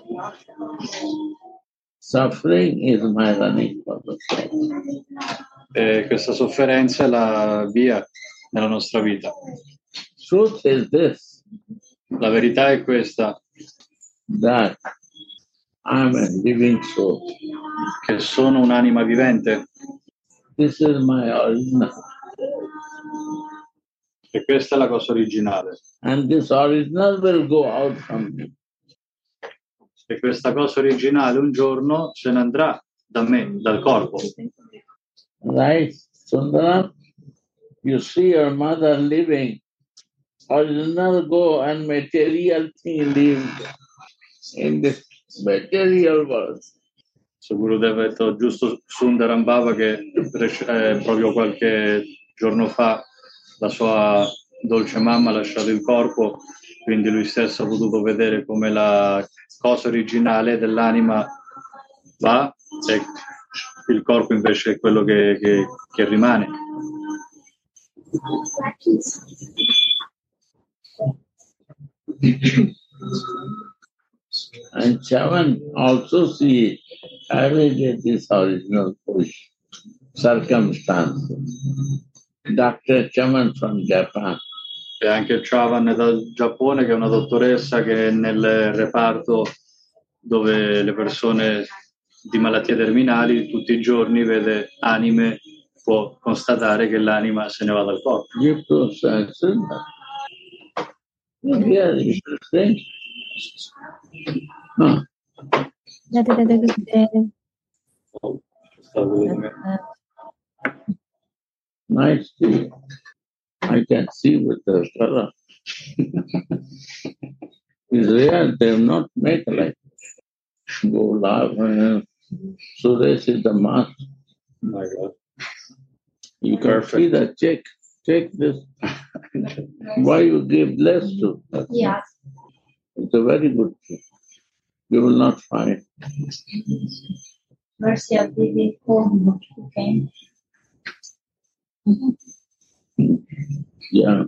Speaker 2: Suffering is my running for the false.
Speaker 1: E questa sofferenza è la via nella nostra vita.
Speaker 2: Truth is this,
Speaker 1: La verità è questa,
Speaker 2: that I'm a living soul.
Speaker 1: che sono un'anima vivente,
Speaker 2: This is my original.
Speaker 1: e questa è la cosa originale.
Speaker 2: And this original will go out from me.
Speaker 1: E questa cosa originale un giorno se ne andrà da me, dal corpo.
Speaker 2: Right, Sundara? You see your mother living. Original go and material thing live in this material world.
Speaker 1: So Gurudev ha detto giusto Sundaram Bhava che eh, proprio qualche giorno fa la sua dolce mamma ha lasciato il corpo, quindi lui stesso ha potuto vedere come la cosa originale dell'anima va e il corpo invece è quello che, che, che rimane.
Speaker 2: And Chavan also see every day this original push, circumstance. Doctor Chavan from Japan.
Speaker 1: E anche Chavan dal Giappone, che è una dottoressa che nel reparto dove le persone di malattie terminali tutti i giorni vede anime, può constatare che l'anima se ne va dal corpo.
Speaker 2: Give to sense. Yeah, interesting. Huh. Nice tea. I can see with the color. It's rare they have not made like Golab and Suresh is the master.
Speaker 1: My God.
Speaker 2: You can
Speaker 1: Perfect.
Speaker 2: see the check. Check this. Why you give less to?
Speaker 3: Yeah.
Speaker 2: It's a very good thing. You will not find.
Speaker 3: Mercy of the home. Okay.
Speaker 2: Yeah.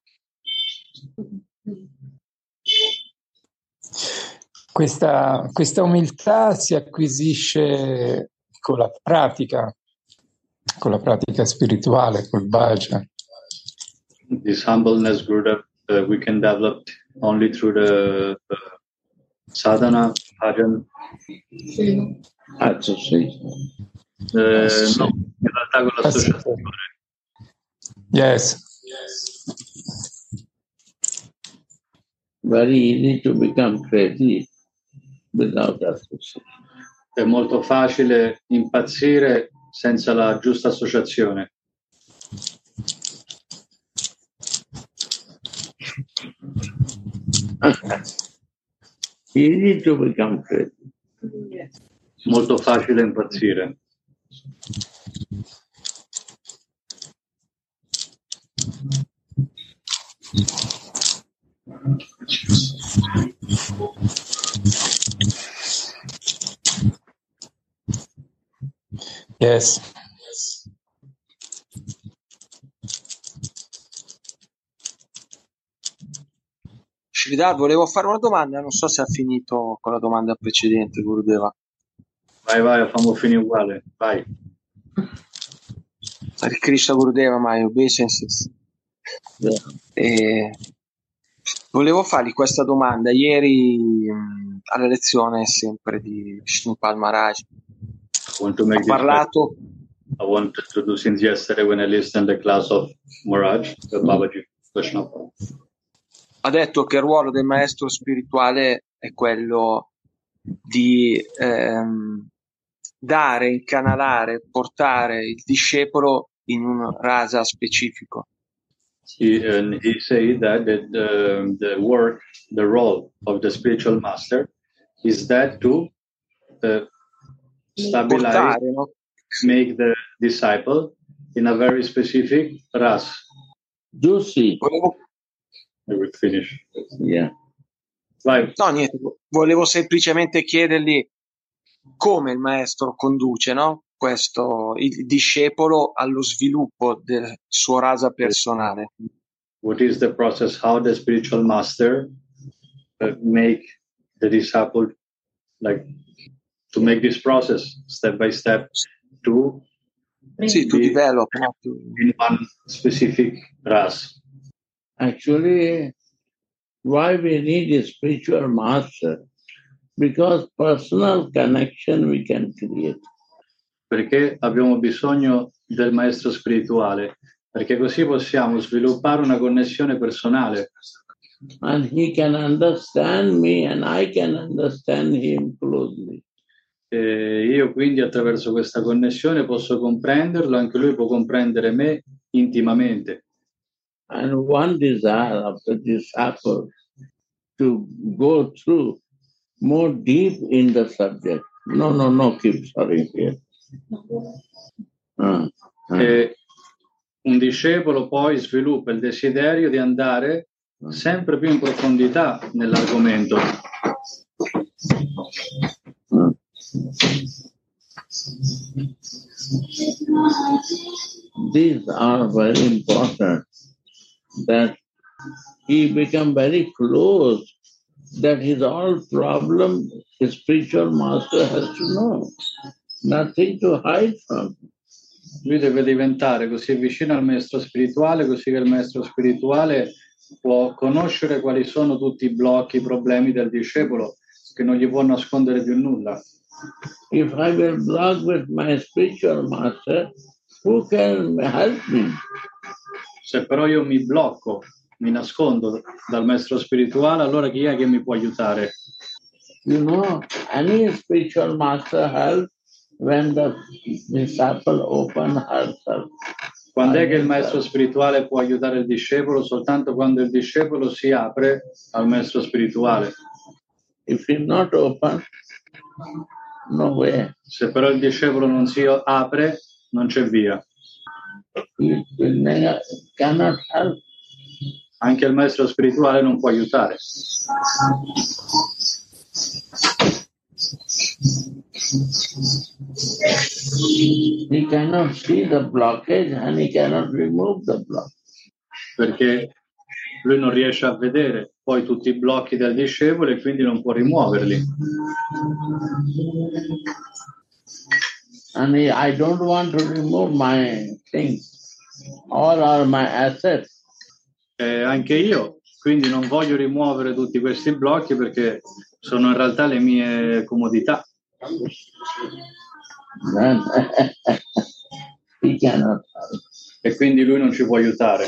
Speaker 5: Questa, questa umiltà si acquisisce con la pratica, con la pratica spirituale, col bhajan.
Speaker 1: This humbleness, Gurudev, uh, we can develop only through the uh, sadhana, bhajan.
Speaker 2: Association.
Speaker 1: Eh, no, in realtà con l'associazione.
Speaker 5: Yes.
Speaker 2: Very easy to become crazy without association.
Speaker 1: È molto facile impazzire senza la giusta associazione.
Speaker 2: Easy to become crazy.
Speaker 1: Molto facile impazzire.
Speaker 5: Yes.
Speaker 7: Sridhar, volevo fare una domanda, non so se ha finito con la domanda precedente, Gurudeva.
Speaker 1: Vai, vai, fammi finire uguale, vai.
Speaker 7: Hare Krishna Gurudeva, my obeisances.
Speaker 2: Yeah.
Speaker 7: E volevo fargli questa domanda. Ieri mh, alla lezione sempre di Shnupal Maharaj
Speaker 1: I want to make
Speaker 7: ha parlato...
Speaker 1: I wanted to do since yesterday when I listened to the class of Maharaj, the Babaji Vaishnava.
Speaker 7: Ha detto che il ruolo del maestro spirituale è quello di ehm, dare, incanalare, portare il discepolo in un rasa specifico.
Speaker 1: He, and he said that the, the, the work, the role of the spiritual master is that to uh, stabilize,
Speaker 7: Portare, no?
Speaker 1: make the disciple in a very specific ras.
Speaker 2: Juicy.
Speaker 7: Volevo,
Speaker 1: I will finish.
Speaker 2: Yeah.
Speaker 1: Vai.
Speaker 7: no, niente, volevo semplicemente chiedergli come il maestro conduce, no? Questo, il discepolo allo sviluppo del suo rasa personale.
Speaker 1: What is the process? How the spiritual master uh, make the disciple, like to make this process step by step to
Speaker 7: Sì, to develop, not to...
Speaker 1: in one specific rasa.
Speaker 2: Actually, why we need a spiritual master? Because personal connection we can create.
Speaker 1: Perché abbiamo bisogno del maestro spirituale? Perché così possiamo sviluppare una connessione personale.
Speaker 2: And he can understand me and I can understand him closely.
Speaker 1: E io quindi attraverso questa connessione posso comprenderlo, anche lui può comprendere me intimamente.
Speaker 2: And one desire of the disciple to go through more deep in the subject. No, no, no, keep sorry here. Uh, uh.
Speaker 1: E un discepolo poi sviluppa il desiderio di andare sempre più in profondità nell'argomento.
Speaker 2: Uh. These are very important, that he become very close, that his all problem, his spiritual master has to know, nothing to hide from.
Speaker 1: Lui deve diventare così vicino al maestro spirituale, così che il maestro spirituale può conoscere quali sono tutti i blocchi, i problemi del discepolo, che non gli può nascondere più nulla.
Speaker 2: If I will block with my spiritual master, who can help me?
Speaker 1: Se però io mi blocco, mi nascondo dal maestro spirituale, allora chi è che mi può aiutare?
Speaker 2: You know, any spiritual master helps when the disciple open herself.
Speaker 1: Quando è che il maestro spirituale può aiutare il discepolo? Soltanto quando il discepolo si apre al maestro spirituale.
Speaker 2: If he not open, no way.
Speaker 1: Se però il discepolo non si apre, non c'è via.
Speaker 2: He cannot help.
Speaker 1: Anche il maestro spirituale non può aiutare.
Speaker 2: He cannot see the blockage and he cannot remove the block.
Speaker 1: Perché lui non riesce a vedere poi tutti i blocchi del discepolo e quindi non può rimuoverli.
Speaker 2: And he, I don't want to remove my things, all are my assets.
Speaker 1: E anche io, quindi non voglio rimuovere tutti questi blocchi perché sono in realtà le mie comodità.
Speaker 2: Then he cannot help.
Speaker 1: E quindi lui non ci può aiutare.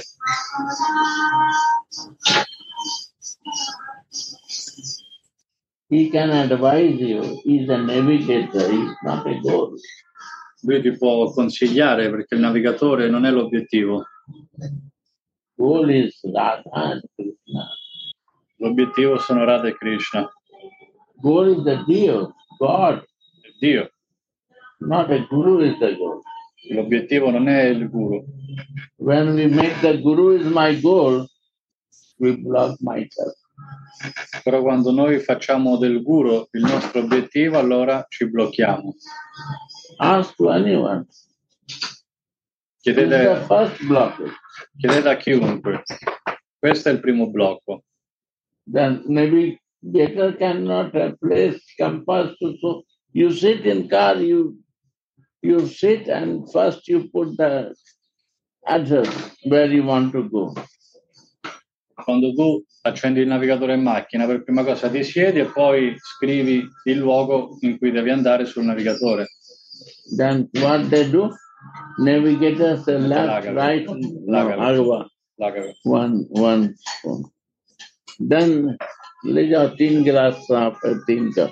Speaker 2: He can advise you. He's a navigator, he's not a goal.
Speaker 1: Lui ti può consigliare perché il navigatore non è l'obiettivo.
Speaker 2: Goal is Radha and Krishna.
Speaker 1: L'obiettivo sono Radha e Krishna.
Speaker 2: Goal is the Dio, God.
Speaker 1: È Dio.
Speaker 2: Not a guru is the goal.
Speaker 1: L'obiettivo non è il guru.
Speaker 2: When we make the guru is my goal, we block myself.
Speaker 1: Però quando noi facciamo del guru il nostro obiettivo, allora ci blocchiamo.
Speaker 2: Ask to anyone.
Speaker 1: Chiedete,
Speaker 2: This is the first blockage.
Speaker 1: chiedete a chiunque. Questo è il primo blocco.
Speaker 2: Then navigator cannot replace compass. To, so you sit in car, you you sit and first you put the address where you want to go.
Speaker 1: Quando tu accendi il navigatore in macchina, per prima cosa ti siedi e poi scrivi il luogo in cui devi andare sul navigatore.
Speaker 2: Then what they do? Navigator say left,
Speaker 1: Lagave.
Speaker 2: right, no,
Speaker 1: Lagave.
Speaker 2: agua.
Speaker 1: Lagave.
Speaker 2: One, one spoon. Then ले जाओ तीन गिलास साफ है तीन का.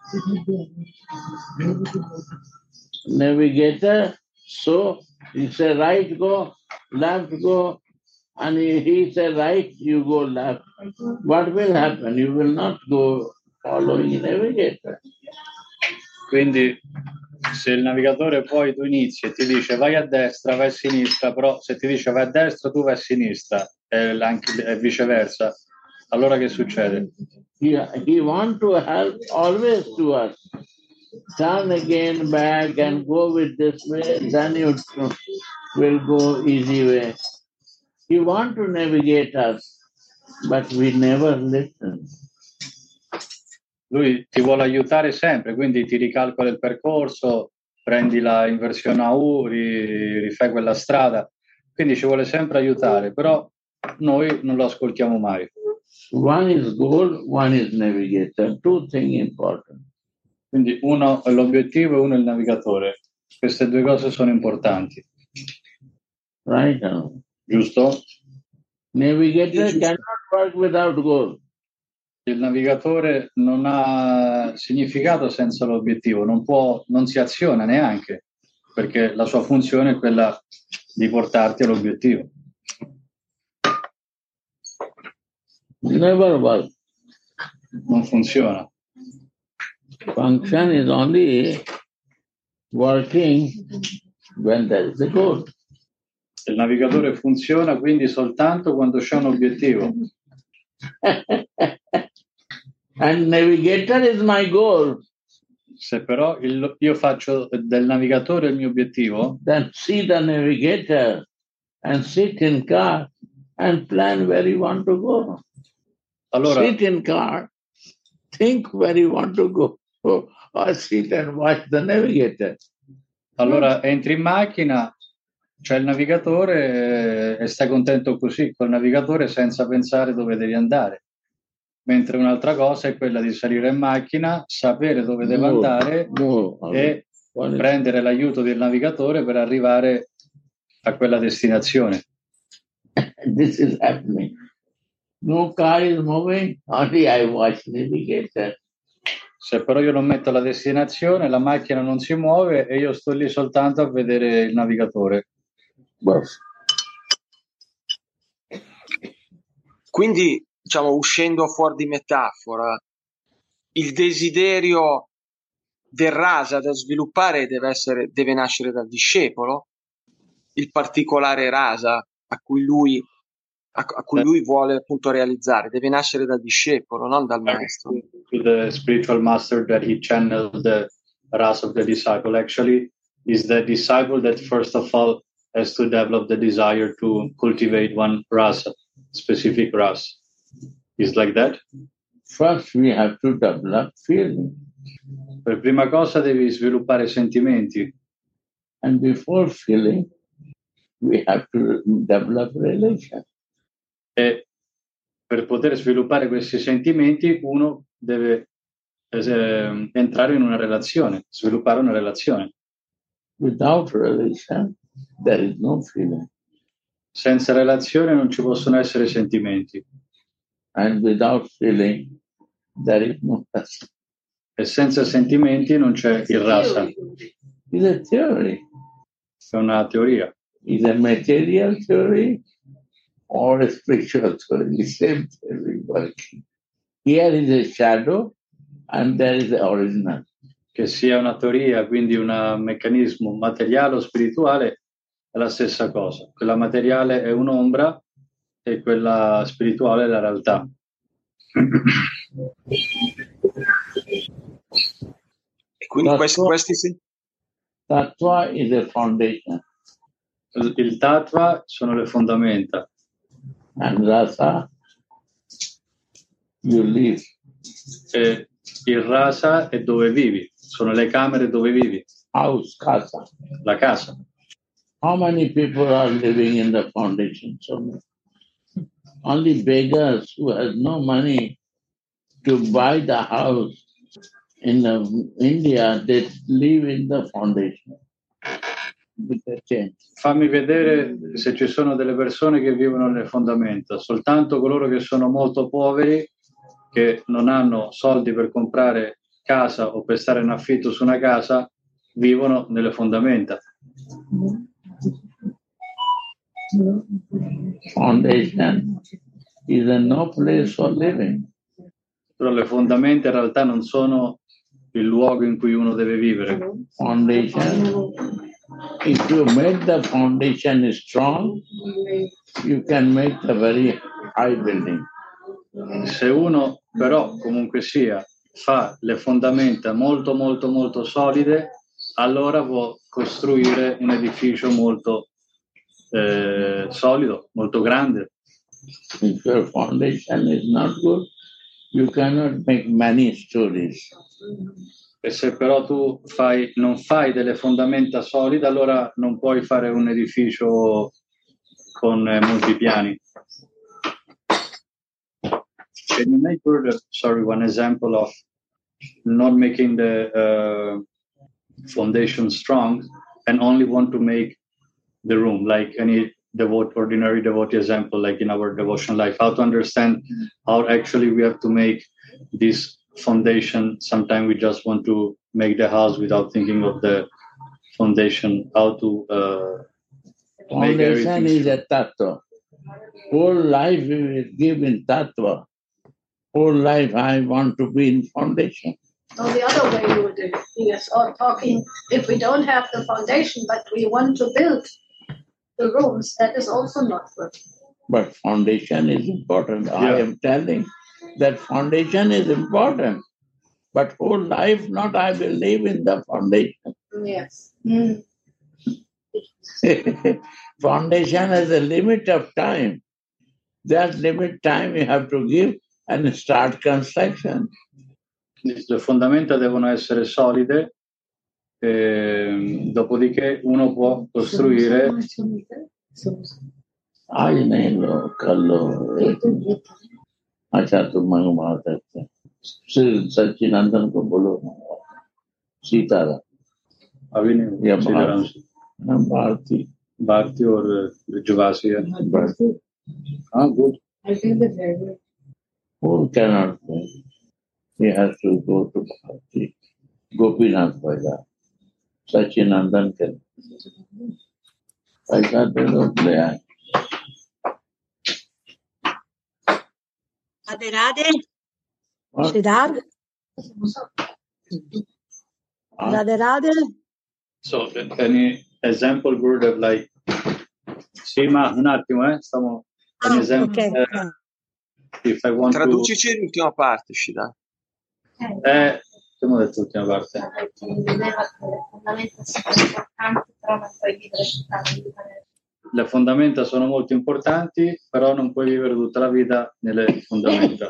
Speaker 2: Navigator, so he say right go, left go, and he, he say right, you go left. What will happen? You will not go following navigator.
Speaker 1: Quindi se il navigatore poi tu inizi e ti dice vai a destra, vai a sinistra, però se ti dice vai a destra tu vai a sinistra e, anche, e viceversa, allora che succede?
Speaker 2: He, he want to help always to us. Turn again back and go with this way, then you will go easy way. He want to navigate us, but we never listen.
Speaker 1: Lui ti vuole aiutare sempre, quindi ti ricalcola il percorso, prendi la inversione a U, ri, rifai quella strada, quindi ci vuole sempre aiutare, però noi non lo ascoltiamo mai.
Speaker 2: One is goal, one is navigator, two things important.
Speaker 1: Quindi uno è l'obiettivo e uno è il navigatore. Queste due cose sono importanti.
Speaker 2: Right now.
Speaker 1: Giusto?
Speaker 2: Navigator cannot work without goal.
Speaker 1: Il navigatore non ha significato senza l'obiettivo, non può, non si aziona neanche, perché la sua funzione è quella di portarti all'obiettivo.
Speaker 2: Never work.
Speaker 1: Non funziona.
Speaker 2: Function is only working when there is a goal.
Speaker 1: Il navigatore funziona quindi soltanto quando c'è un obiettivo.
Speaker 2: And navigator is my goal.
Speaker 1: Se però il, io faccio del navigatore il mio obiettivo,
Speaker 2: then see the navigator and sit in car and plan where you want to go.
Speaker 1: Allora,
Speaker 2: sit in car, think where you want to go, or sit and watch the navigator.
Speaker 1: Allora entri in macchina, c'è il navigatore e stai contento così, col navigatore senza pensare dove devi andare. Mentre un'altra cosa è quella di salire in macchina, sapere dove devo
Speaker 2: No,
Speaker 1: andare
Speaker 2: no,
Speaker 1: e
Speaker 2: What is-
Speaker 1: prendere l'aiuto del navigatore per arrivare a quella destinazione.
Speaker 2: This is happening. No car is moving, only I watch navigator.
Speaker 1: Se però io non metto la destinazione, la macchina non si muove e io sto lì soltanto a vedere il navigatore.
Speaker 2: But
Speaker 7: Quindi, diciamo, uscendo fuori di metafora, il desiderio del rasa da sviluppare deve essere, deve nascere dal discepolo, il particolare rasa a cui lui, a, a cui lui vuole appunto realizzare, deve nascere dal discepolo, non dal maestro.
Speaker 1: To the spiritual master that he channeled the rasa of the disciple. Actually, is the disciple that first of all has to develop the desire to cultivate one rasa, specific rasa. Is like that?
Speaker 2: first we have to develop feeling.
Speaker 1: Per prima cosa devi sviluppare sentimenti
Speaker 2: And before feeling, we have to develop relation.
Speaker 1: e per poter sviluppare questi sentimenti uno deve eh, entrare in una relazione, sviluppare una relazione.
Speaker 2: Without relation, there is no feeling.
Speaker 1: Senza relazione non ci possono essere sentimenti
Speaker 2: And without feeling, there is no rasa.
Speaker 1: e senza sentimenti non c'è il rasa.
Speaker 2: It's a theory.
Speaker 1: È una teoria.
Speaker 2: It's a material theory or a spiritual theory. The same theory working. Here is a shadow and there is the original.
Speaker 1: Che sia una teoria, quindi un meccanismo materiale o spirituale, è la stessa cosa. Quella materiale è un'ombra e quella spirituale è la realtà.
Speaker 7: E quindi questi, questi sen-
Speaker 2: Tattva is a foundation.
Speaker 1: Il, il tattva sono le fondamenta
Speaker 2: And rasa, you live.
Speaker 1: e il rasa è dove vivi, sono le camere dove vivi,
Speaker 2: House, casa.
Speaker 1: la casa.
Speaker 2: How many people are living in the foundation? So many. Only beggars who have no money to buy the house in uh, India, they live in the foundation with the tent.
Speaker 1: Fammi vedere se ci sono delle persone che vivono nelle fondamenta, soltanto coloro che sono molto poveri, che non hanno soldi per comprare casa o per stare in affitto su una casa, vivono nelle fondamenta.
Speaker 2: Foundation is a no place for living.
Speaker 1: Però le fondamenta in realtà non sono il luogo in cui uno deve vivere.
Speaker 2: Foundation, if you make the foundation strong, you can make a very high building.
Speaker 1: Se uno però comunque sia fa le fondamenta molto molto molto solide, allora può costruire un edificio molto eh, solido, molto grande.
Speaker 2: If your foundation is not good, you cannot make many stories.
Speaker 1: E se però tu fai, non fai delle fondamenta solide, allora non puoi fare un edificio con eh, molti piani. Can you make, sorry, one example of not making the uh, foundation strong and only want to make the room, like any devote, ordinary devotee example, like in our devotion life, how to understand how actually we have to make this foundation. Sometimes we just want to make the house without thinking of the foundation, how to uh, make
Speaker 2: foundation is
Speaker 1: strong.
Speaker 2: a tattva. Whole life we will give in tattva. Whole life I want to be in foundation.
Speaker 8: So the other way you would do it. Yes, or talking, if we don't have the foundation, but we want to build the rooms, that is also not good.
Speaker 2: But foundation is important. Yeah. I am telling that foundation is important. But whole life not I will live in the foundation.
Speaker 8: Yes. Mm.
Speaker 2: Foundation has a limit of time. That limit time you have to give and start construction.
Speaker 1: Le fondamenta devono essere solide, e, dopodiché uno può costruire.
Speaker 2: आज नहीं लो कल लो अच्छा तुम मांगो मारते थे श्री सच्चिदानंद को बोलो सीताराम
Speaker 1: अभी नहीं
Speaker 2: या भारती
Speaker 1: भारती और जुवासी है हाँ good
Speaker 2: Who cannot play? He has to go to Bharati. Gopinath Bhaja. Sachinandan can. I thought they don't play.
Speaker 9: Radhe Radhe. Siddharth. Radhe Radhe.
Speaker 1: So, any example, Gurudev, like, Sima, un attimo, eh, stiamo, an esempio.
Speaker 9: Okay.
Speaker 1: Uh, if I want
Speaker 7: Traducici
Speaker 1: to...
Speaker 7: l'ultima parte, Shida.
Speaker 1: Eh, abbiamo detto l'ultima parte. Le fondamenta sono molto importanti, però non puoi vivere tutta la vita nelle fondamenta.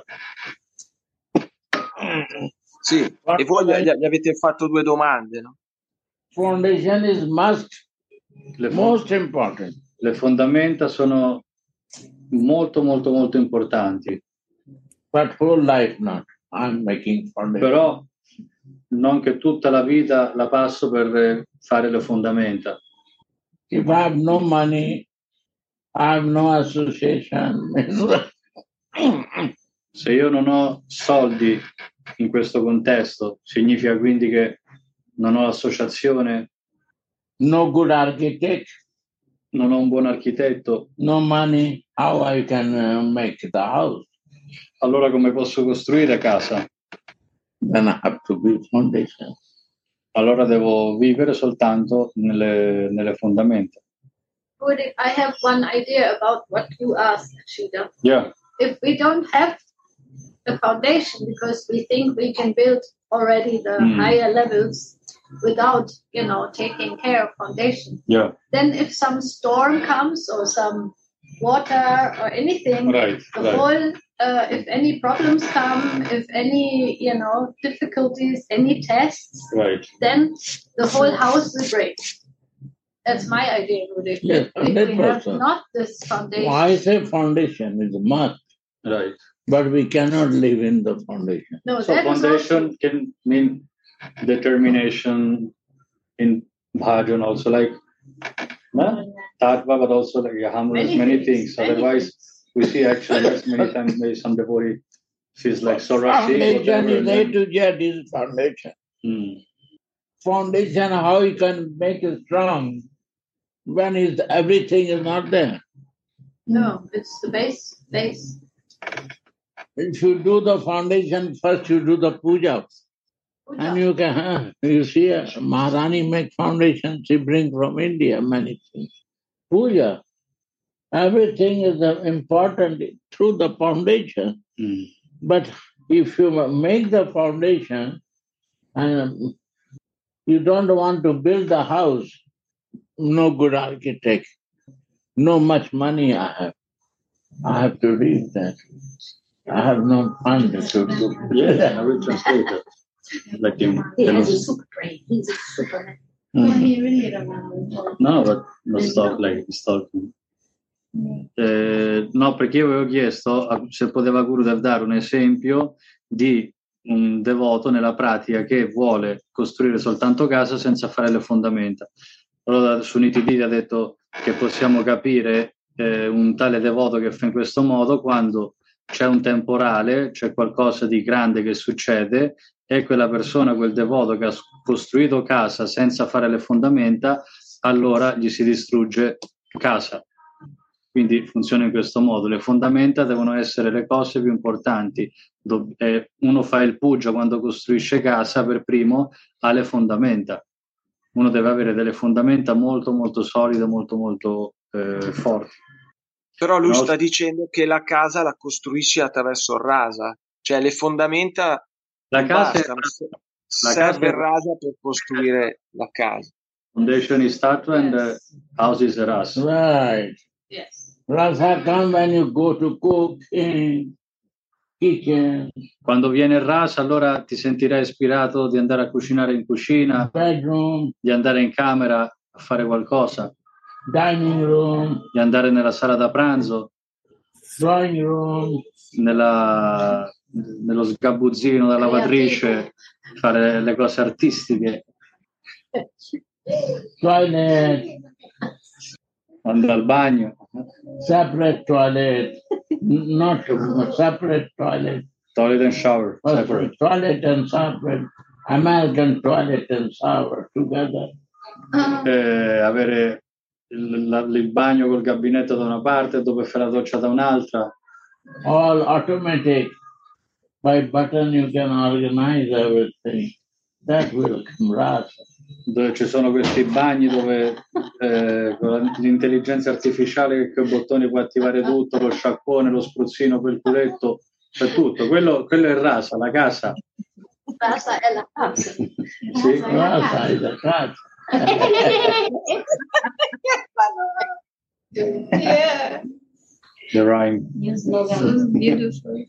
Speaker 7: Sì, e voi gli, gli avete fatto due domande, no?
Speaker 2: Foundation is must,
Speaker 1: le
Speaker 2: most important.
Speaker 1: Le fondamenta sono molto, molto, molto importanti.
Speaker 2: But whole life not. I'm making foundation.
Speaker 1: Però non che tutta la vita la passo per fare le fondamenta.
Speaker 2: If I have no money, I have no association.
Speaker 1: Se io non ho soldi in questo contesto, significa quindi che non ho associazione.
Speaker 2: No good architect.
Speaker 1: Non ho un buon architetto.
Speaker 2: No money. How I can uh, make the house?
Speaker 1: Allora come posso costruire casa?
Speaker 2: Then I have to build foundation.
Speaker 1: Allora devo vivere soltanto nelle, nelle fondamenta.
Speaker 8: I have one idea about what you asked, Shida.
Speaker 1: Yeah.
Speaker 8: If we don't have the foundation because we think we can build already the mm. higher levels without, you know, taking care of foundation.
Speaker 1: Yeah.
Speaker 8: Then if some storm comes or some water or anything,
Speaker 1: right,
Speaker 8: the
Speaker 1: right.
Speaker 8: whole, uh, if any problems come, if any, you know, difficulties, any tests,
Speaker 1: right.
Speaker 8: then the whole house will break. That's my idea, Rudy.
Speaker 2: Yes,
Speaker 8: if we have not this foundation.
Speaker 2: Well, I say foundation is a must.
Speaker 1: Right.
Speaker 2: But we cannot live in the foundation.
Speaker 8: No,
Speaker 1: so
Speaker 8: that
Speaker 1: foundation
Speaker 8: also...
Speaker 1: can mean determination in bhajan also, like no? Tattva, but also like harmless, many,
Speaker 8: many
Speaker 1: things.
Speaker 8: things. Many
Speaker 1: Otherwise,
Speaker 8: things.
Speaker 1: we see actually that's many times maybe some devotee feels like so rushy.
Speaker 2: Foundation is A to Z is foundation.
Speaker 1: Hmm.
Speaker 2: Foundation, how you can make it strong when is everything is not there.
Speaker 8: No, it's the base. Base.
Speaker 2: If you do the foundation, first you do the puja. puja. And you can, huh, you see, uh, Maharani make foundation, she bring from India many things. Puja. Everything is uh, important through the foundation.
Speaker 1: Mm.
Speaker 2: But if you make the foundation and you don't want to build the house, no good architect, no much money I have. I have to read that. I have no fund to do.
Speaker 1: Yeah, I will translate it. let him
Speaker 8: He
Speaker 1: tell
Speaker 8: has a
Speaker 1: us.
Speaker 8: super brain. He's a superman.
Speaker 1: Mm. No, but non stop like talking. Eh, no, perché io avevo chiesto a- se poteva Gurudev dare un esempio di un devoto nella pratica che vuole costruire soltanto casa senza fare le fondamenta. Allora Sunitidi ha detto che possiamo capire eh, un tale devoto che fa in questo modo quando c'è un temporale, c'è qualcosa di grande che succede e quella persona, quel devoto che ha costruito casa senza fare le fondamenta, allora gli si distrugge casa. Quindi funziona in questo modo. Le fondamenta devono essere le cose più importanti. Do- eh, uno fa il puja quando costruisce casa, per primo ha le fondamenta. Uno deve avere delle fondamenta molto molto solide, molto molto eh, forti.
Speaker 7: Però lui
Speaker 1: No?
Speaker 7: sta dicendo che la casa la costruisci attraverso il rasa, cioè le fondamenta
Speaker 1: La
Speaker 7: non
Speaker 1: casa, è,
Speaker 7: bastano,
Speaker 1: la
Speaker 7: serve
Speaker 1: casa
Speaker 7: il rasa per costruire la casa.
Speaker 1: foundation is tattva and the house is ras.
Speaker 2: Right.
Speaker 8: Yes.
Speaker 2: Rasa come when you go to cook in kitchen,
Speaker 1: Quando viene il ras, allora ti sentirai ispirato di andare a cucinare in cucina,
Speaker 2: bedroom,
Speaker 1: di andare in camera a fare qualcosa,
Speaker 2: dining room,
Speaker 1: di andare nella sala da pranzo,
Speaker 2: drawing room,
Speaker 1: nella, nello sgabuzzino della lavatrice, fare le cose artistiche,
Speaker 2: toilet,
Speaker 1: andare al bagno,
Speaker 2: separate toilet, n- not separate toilet,
Speaker 1: toilet and shower,
Speaker 2: but
Speaker 1: separate.
Speaker 2: toilet and separate, American toilet and shower together.
Speaker 1: Eh, avere il, la- il bagno col gabinetto da una parte e dove fare la doccia da un'altra.
Speaker 2: All automatic. By button you can organize everything. That will come rasa.
Speaker 1: Dove ci sono questi bagni dove eh, con l'intelligenza artificiale che con i bottoni può attivare tutto, lo sciacquone, lo spruzzino, quel culetto, c'è tutto. Quello, quello è rasa, la casa.
Speaker 8: Rasa è la casa.
Speaker 1: Sì.
Speaker 2: Rasa is a casa.
Speaker 8: Yeah.
Speaker 1: The rhyme.
Speaker 8: Beautiful.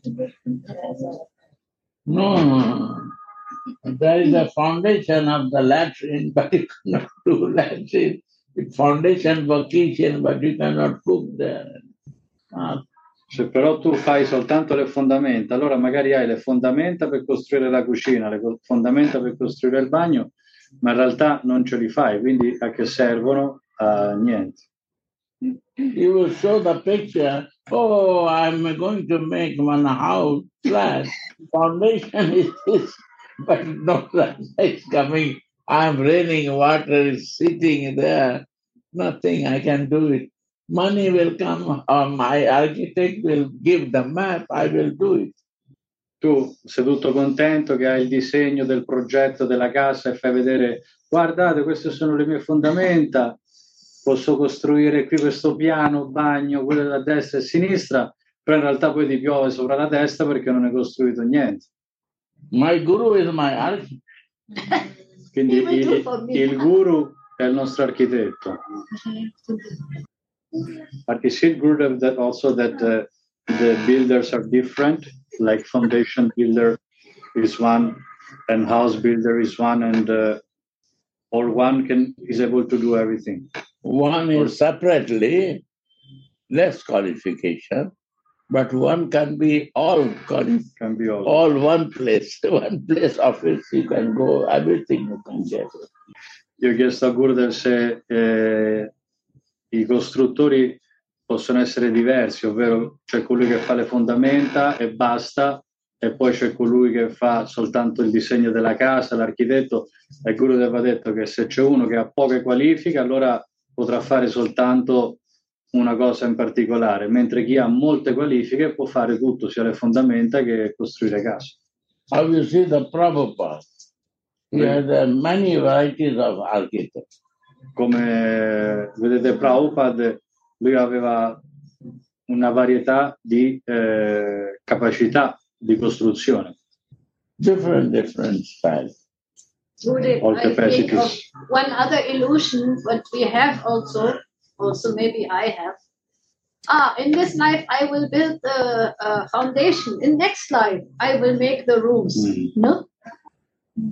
Speaker 2: No, there is a foundation of the latrine, but you cannot do latrine. It's foundation for kitchen, but you cannot cook there. Ah,
Speaker 1: Se però tu fai soltanto le fondamenta, allora magari hai le fondamenta per costruire la cucina, le co- fondamenta per costruire il bagno, ma in realtà non ce li fai, quindi a che servono? A niente.
Speaker 2: you will show the picture. Oh, I'm going to make one house flat. Foundation is this, but no rasa is coming. I'm raining water is sitting there. Nothing I can do it. Money will come, or my architect will give the map. I will do it.
Speaker 1: Tu sei tutto contento che hai il disegno del progetto della casa e fai vedere, guardate, queste sono le mie fondamenta, posso costruire qui questo piano, bagno, quello da destra e sinistra, però in realtà poi ti piove sopra la testa perché non hai costruito niente.
Speaker 2: My guru is my architect.
Speaker 1: Quindi il, il guru è il nostro architetto. But is it good that also that uh, the builders are different, like foundation builder is one and house builder is one, and uh, all one can is able to do everything.
Speaker 2: One is separately less qualification, but one can be all quali-
Speaker 1: Can be all.
Speaker 2: all one place, one place office. You can go, everything you can get.
Speaker 1: Io ho chiesto a Gurudev se eh, i costruttori possono essere diversi, ovvero c'è colui che fa le fondamenta e basta, e poi c'è colui che fa soltanto il disegno della casa, l'architetto, e Gurudev ha detto che se c'è uno che ha poche qualifiche allora potrà fare soltanto una cosa in particolare, mentre chi ha molte qualifiche può fare tutto, sia le fondamenta che costruire case.
Speaker 2: How you see the Prabhupada? He has uh, many varieties of architects.
Speaker 1: Come vedete Prabhupada, lui aveva una varietà di eh, capacità di costruzione.
Speaker 2: Different, different styles.
Speaker 8: Gurudev,
Speaker 1: All
Speaker 8: I think of
Speaker 1: capacities.
Speaker 8: one other illusion what we have also, also maybe I have. Ah, in this life I will build the uh, foundation. In next life I will make the rooms.
Speaker 1: Mm.
Speaker 8: No?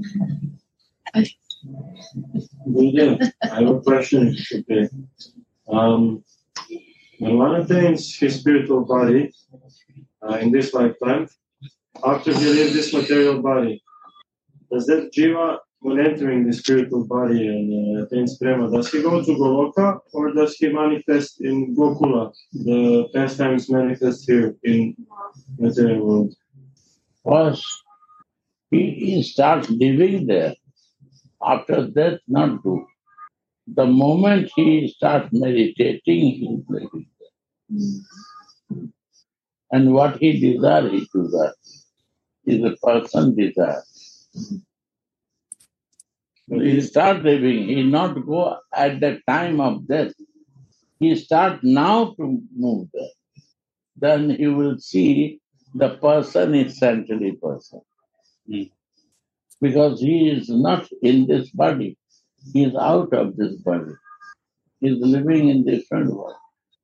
Speaker 10: Gurudev, I have a question. Okay. Um, when one attains his spiritual body uh, in this lifetime, after he leaves this material body, does that jiva, when entering the spiritual body and uh, attains prema, does he go to Goloka or does he manifest in Gokula? The pastimes manifest here in material world.
Speaker 2: First, he, he starts living there. After that, not do. The moment he starts meditating, he is living there. And what he desires, he does that. Is a person desires. He start living, he not go at the time of death. He start now to move there. Then he will see the person is centrally person.
Speaker 1: Mm.
Speaker 2: Because he is not in this body. He is out of this body. He is living in different world.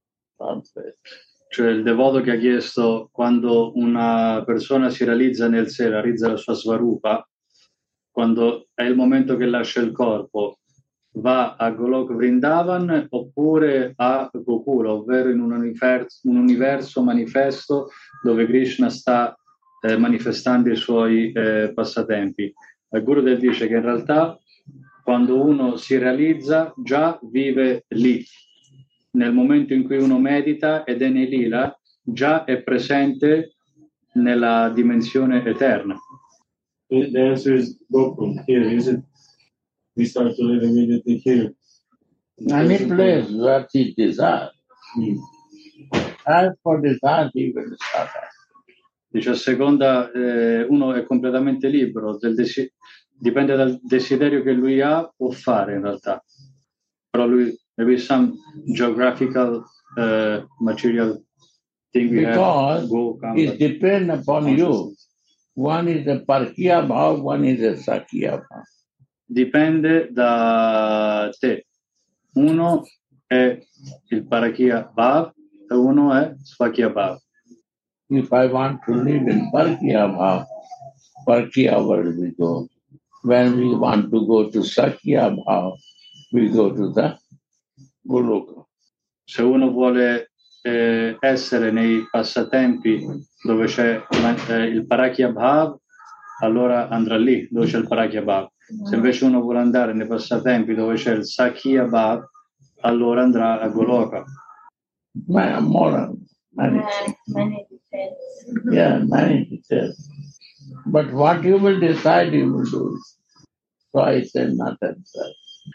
Speaker 1: Cioè il devoto che ha chiesto quando una persona si realizza nel sé, realizza la sua svarupa, quando è il momento che lascia il corpo, va a Golok Vrindavan oppure a Gokula, ovvero in un universo, un universo manifesto dove Krishna sta eh, manifestando i suoi eh, passatempi. Il Gurudev dice che in realtà quando uno si realizza già vive lì. Nel momento in cui uno medita ed è nei lila, già è presente nella dimensione eterna.
Speaker 10: The answer is Gokul. Here, is it? We start to live immediately here.
Speaker 2: Any place where he desires.
Speaker 10: Mm.
Speaker 2: As for desire, he will start.
Speaker 1: Dice a seconda, eh, uno è completamente libero, del desi- dipende dal desiderio che lui ha, può fare in realtà. Però lui, maybe some geographical uh, material thing we
Speaker 2: because
Speaker 1: have, go, come.
Speaker 2: It depends upon you. One is a Parkiya Bhav, one is a Sakya Bhav.
Speaker 1: Dipende da te. Uno è il Parakya Bhav e uno è Svakya Bhav.
Speaker 2: If I want to live in Parkiya Bhav, Parkiya world we go. When we want to go to Sakya Bhav, we go to the Goloka.
Speaker 1: Se uno vuole eh, essere nei passatempi dove c'è eh, il Parakya Bhav, allora andrà lì dove c'è il Parakya Bhav. Se invece uno vuole andare nei passatempi dove c'è il Sakya Bhav, allora andrà a Goloka.
Speaker 2: Ma more, many,
Speaker 8: Many details.
Speaker 2: yeah, many details. But what you will decide, you will do. So I say not answer.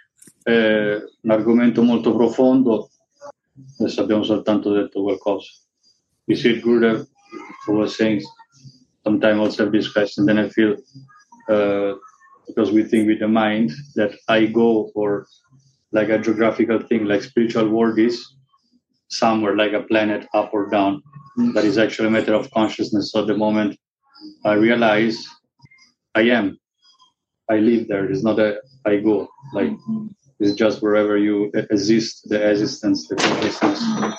Speaker 1: È un argomento molto profondo, adesso abbiamo soltanto detto qualcosa. You see, Gurudev was saying, sometimes also have this question, then I feel, uh, because we think with the mind, that I go for like a geographical thing, like spiritual world is somewhere, like a planet up or down. That is actually a matter of consciousness. So the moment I realize I am, I live there. It's not a I go, like it's just wherever you exist, the existence, the consciousness.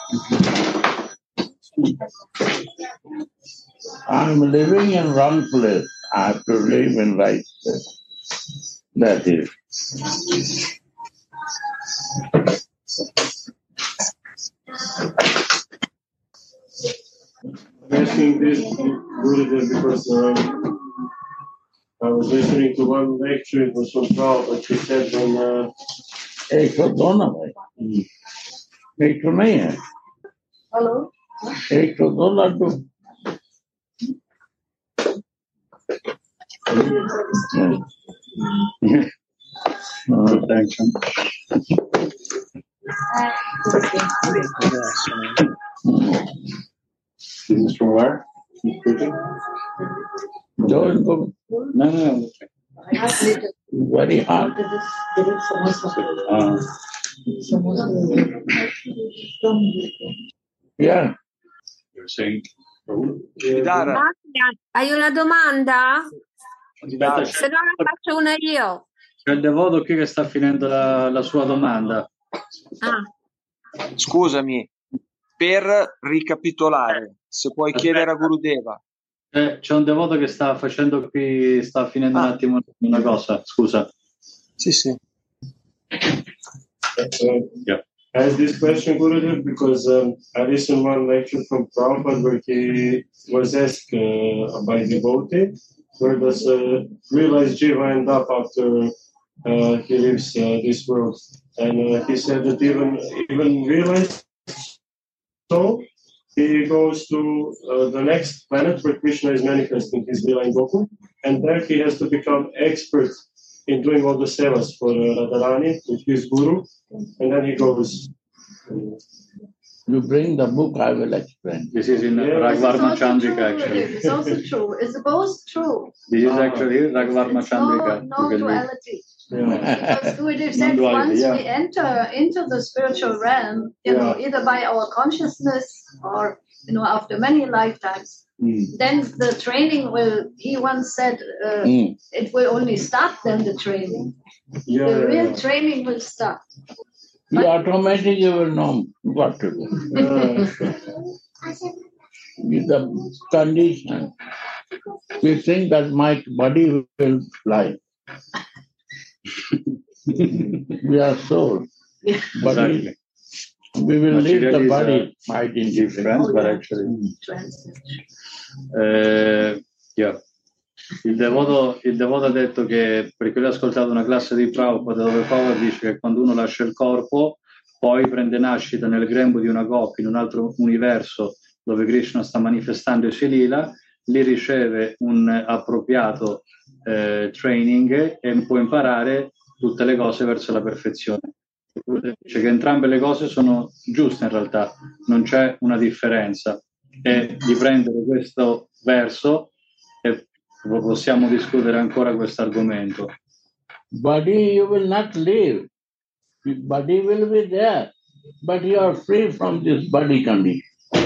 Speaker 2: I'm living in wrong place. I have to live in right place. That is.
Speaker 10: I'm asking this Gurudev because um, I was listening to one lecture, it was from Paul, but he said when... Uh,
Speaker 2: एक तो दोनों है, एक तो नहीं है,
Speaker 3: Hello?
Speaker 2: एक तो दो Laddu.
Speaker 1: Protection. This is from where?
Speaker 2: Don't go.
Speaker 1: No, no, no.
Speaker 2: Very hard.
Speaker 1: Uh,
Speaker 2: Yeah.
Speaker 1: you're saying.
Speaker 7: Vidara,
Speaker 9: Hai una domanda?
Speaker 1: Aspetta,
Speaker 9: Se
Speaker 1: c'è,
Speaker 9: no la faccio una io.
Speaker 1: c'è il devoto qui che sta finendo la, la sua domanda.
Speaker 9: Ah,
Speaker 7: scusami, per ricapitolare, se puoi
Speaker 1: Aspetta.
Speaker 7: chiedere a Gurudeva.
Speaker 1: Eh, c'è un devoto che sta facendo qui, sta finendo
Speaker 7: Ah.
Speaker 1: un attimo una cosa, scusa.
Speaker 7: Sì, sì.
Speaker 10: Uh,
Speaker 1: yeah.
Speaker 10: I asked this question, Gurudev, because um, I listened one lecture from Prabhupada where he was asked uh, by a devotee, where does uh, realized Jiva end up after uh, he leaves uh, this world? And uh, he said that even even realized soul, he goes to uh, the next planet where Krishna is manifesting his Lila in Goku, and there he has to become expert in doing all the sevas for uh, Radharani with his guru, and then he goes.
Speaker 2: You bring the book, I will explain.
Speaker 1: This is in
Speaker 10: Yeah.
Speaker 1: Ragvarma Chandrika, actually.
Speaker 8: It's also true. It's both true.
Speaker 1: This is actually Ragvarma
Speaker 8: It's no,
Speaker 1: Chandrika.
Speaker 8: no
Speaker 1: You can read.
Speaker 8: duality.
Speaker 10: Yeah.
Speaker 8: Because Gurudev said
Speaker 1: Non-duality,
Speaker 8: once
Speaker 1: yeah.
Speaker 8: we enter into the spiritual realm, you
Speaker 10: Yeah.
Speaker 8: know, either by our consciousness or, you know, after many lifetimes,
Speaker 1: Mm.
Speaker 8: then the training will, he once said, uh,
Speaker 2: Mm.
Speaker 8: it will only start then the training.
Speaker 10: Yeah,
Speaker 8: The
Speaker 10: yeah,
Speaker 8: real
Speaker 10: yeah.
Speaker 8: training will start.
Speaker 2: You automatically will know what to do.
Speaker 10: Uh,
Speaker 2: With the condition. We think that my body will fly. We are soul. Body,
Speaker 1: Exactly.
Speaker 2: we will leave the
Speaker 1: Material is,
Speaker 2: body.
Speaker 1: uh,
Speaker 2: Might in
Speaker 1: different,
Speaker 8: Oh,
Speaker 1: but
Speaker 8: yeah.
Speaker 1: actually.
Speaker 8: Translation.
Speaker 1: Eh, yeah. Il devoto, il devoto ha detto che, perché lui ha ascoltato una classe di Prabhupada dove Prabhupada dice che quando uno lascia il corpo poi prende nascita nel grembo di una gopi in un altro universo dove Krishna sta manifestando i suoi lila, lì riceve un appropriato eh, training e può imparare tutte le cose verso la perfezione. Dice che entrambe le cose sono giuste in realtà, non c'è una differenza, e di prendere questo verso e possiamo discutere ancora questo argomento.
Speaker 2: Body you will not leave. Body will be there. But you are free from this body condition.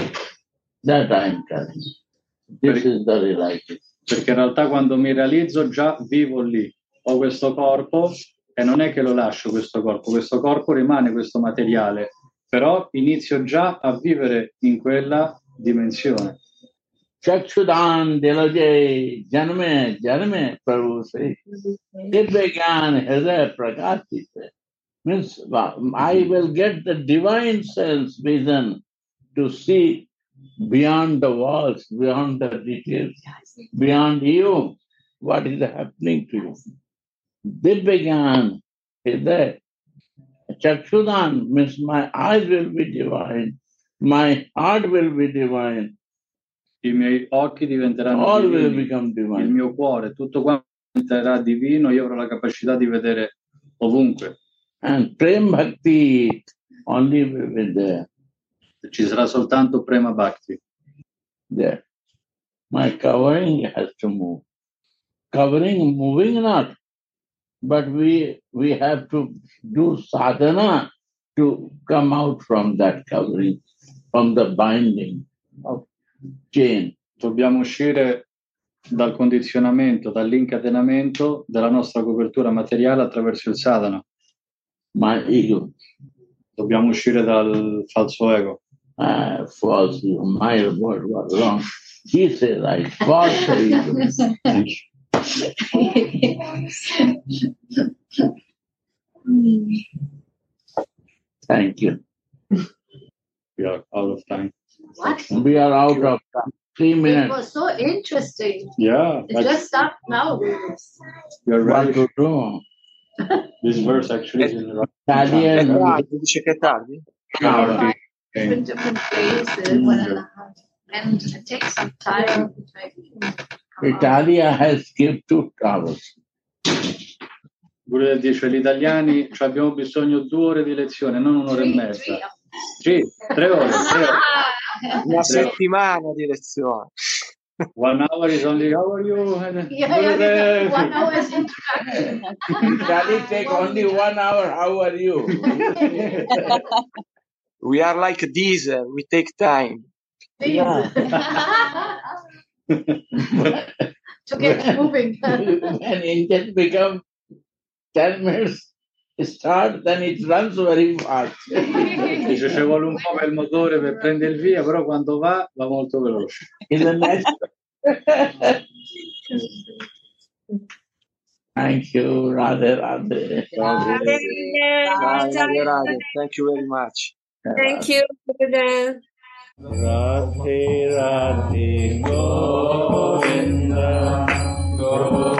Speaker 2: That I am telling you. This is the realization.
Speaker 1: Perché in realtà quando mi realizzo già vivo lì, ho questo corpo e non è che lo lascio questo corpo, questo corpo rimane questo materiale, però inizio già a vivere in quella dimensione.
Speaker 2: Chakshudan Dilaje Janame Janame Prabhu says, Divyagyan Hridaya Prakashite. Means I will get the divine sense vision to see beyond the walls, beyond the details, beyond you, what is happening to you. Divyagyan Hridaya Chakshudan means my eyes will be divine, my heart will be divine.
Speaker 1: I miei occhi diventeranno
Speaker 2: All will
Speaker 1: divini,
Speaker 2: become
Speaker 1: il
Speaker 2: divine.
Speaker 1: mio cuore, tutto quanto diventerà divino, io avrò la capacità di vedere ovunque.
Speaker 2: And Prem Bhakti only will be there.
Speaker 1: Ci sarà soltanto Prema Bhakti.
Speaker 2: there. My covering has to move. Covering, moving not. But we we have to do sadhana to come out from that covering, from the binding of chain.
Speaker 1: Dobbiamo uscire dal condizionamento, dall'incatenamento della nostra copertura materiale attraverso il sadhana.
Speaker 2: My ego.
Speaker 1: Dobbiamo uscire dal falso ego.
Speaker 2: Ah, false ego. My word was wrong. He said right. False ego. Thank you.
Speaker 1: We are out of time.
Speaker 8: What?
Speaker 2: We are out of time. Three
Speaker 8: It
Speaker 2: minutes.
Speaker 8: was so interesting.
Speaker 1: Yeah,
Speaker 8: It just stopped now.
Speaker 1: you're
Speaker 2: What
Speaker 1: right.
Speaker 2: to do?
Speaker 1: This verse actually is in
Speaker 2: Italian.
Speaker 7: Tardi, dice che è tardi?
Speaker 2: No,
Speaker 8: Different different places, one and a half. And it takes some time. to make it come out.
Speaker 2: Italia has skipped two towers.
Speaker 1: Gurudev dice gli italiani cioè abbiamo bisogno due ore di lezione, non un'ora e
Speaker 8: Three,
Speaker 1: mezza.
Speaker 8: three.
Speaker 1: Sì, tre ore, tre ore.
Speaker 7: Una settimana di lezione.
Speaker 1: One hour is only how are you?
Speaker 8: Yeah, yeah,
Speaker 1: Gurudev.
Speaker 8: one hour's introduction.
Speaker 2: Italy take only one hour. How are you?
Speaker 7: We are like diesel, we take time.
Speaker 2: Yeah.
Speaker 8: To get moving.
Speaker 2: When engine become ten minutes start, then it runs very fast.
Speaker 1: Dice ci vuole un po' per il motore per prendere il via, però quando va va molto veloce.
Speaker 2: In the next. Thank you, Radhe Radhe.
Speaker 9: Radhe,
Speaker 7: Radhe,
Speaker 9: Radhe.
Speaker 7: Radhe. Thank you very much.
Speaker 9: Thank you, Gurudev.
Speaker 2: Radhe Radhe Govinda Govinda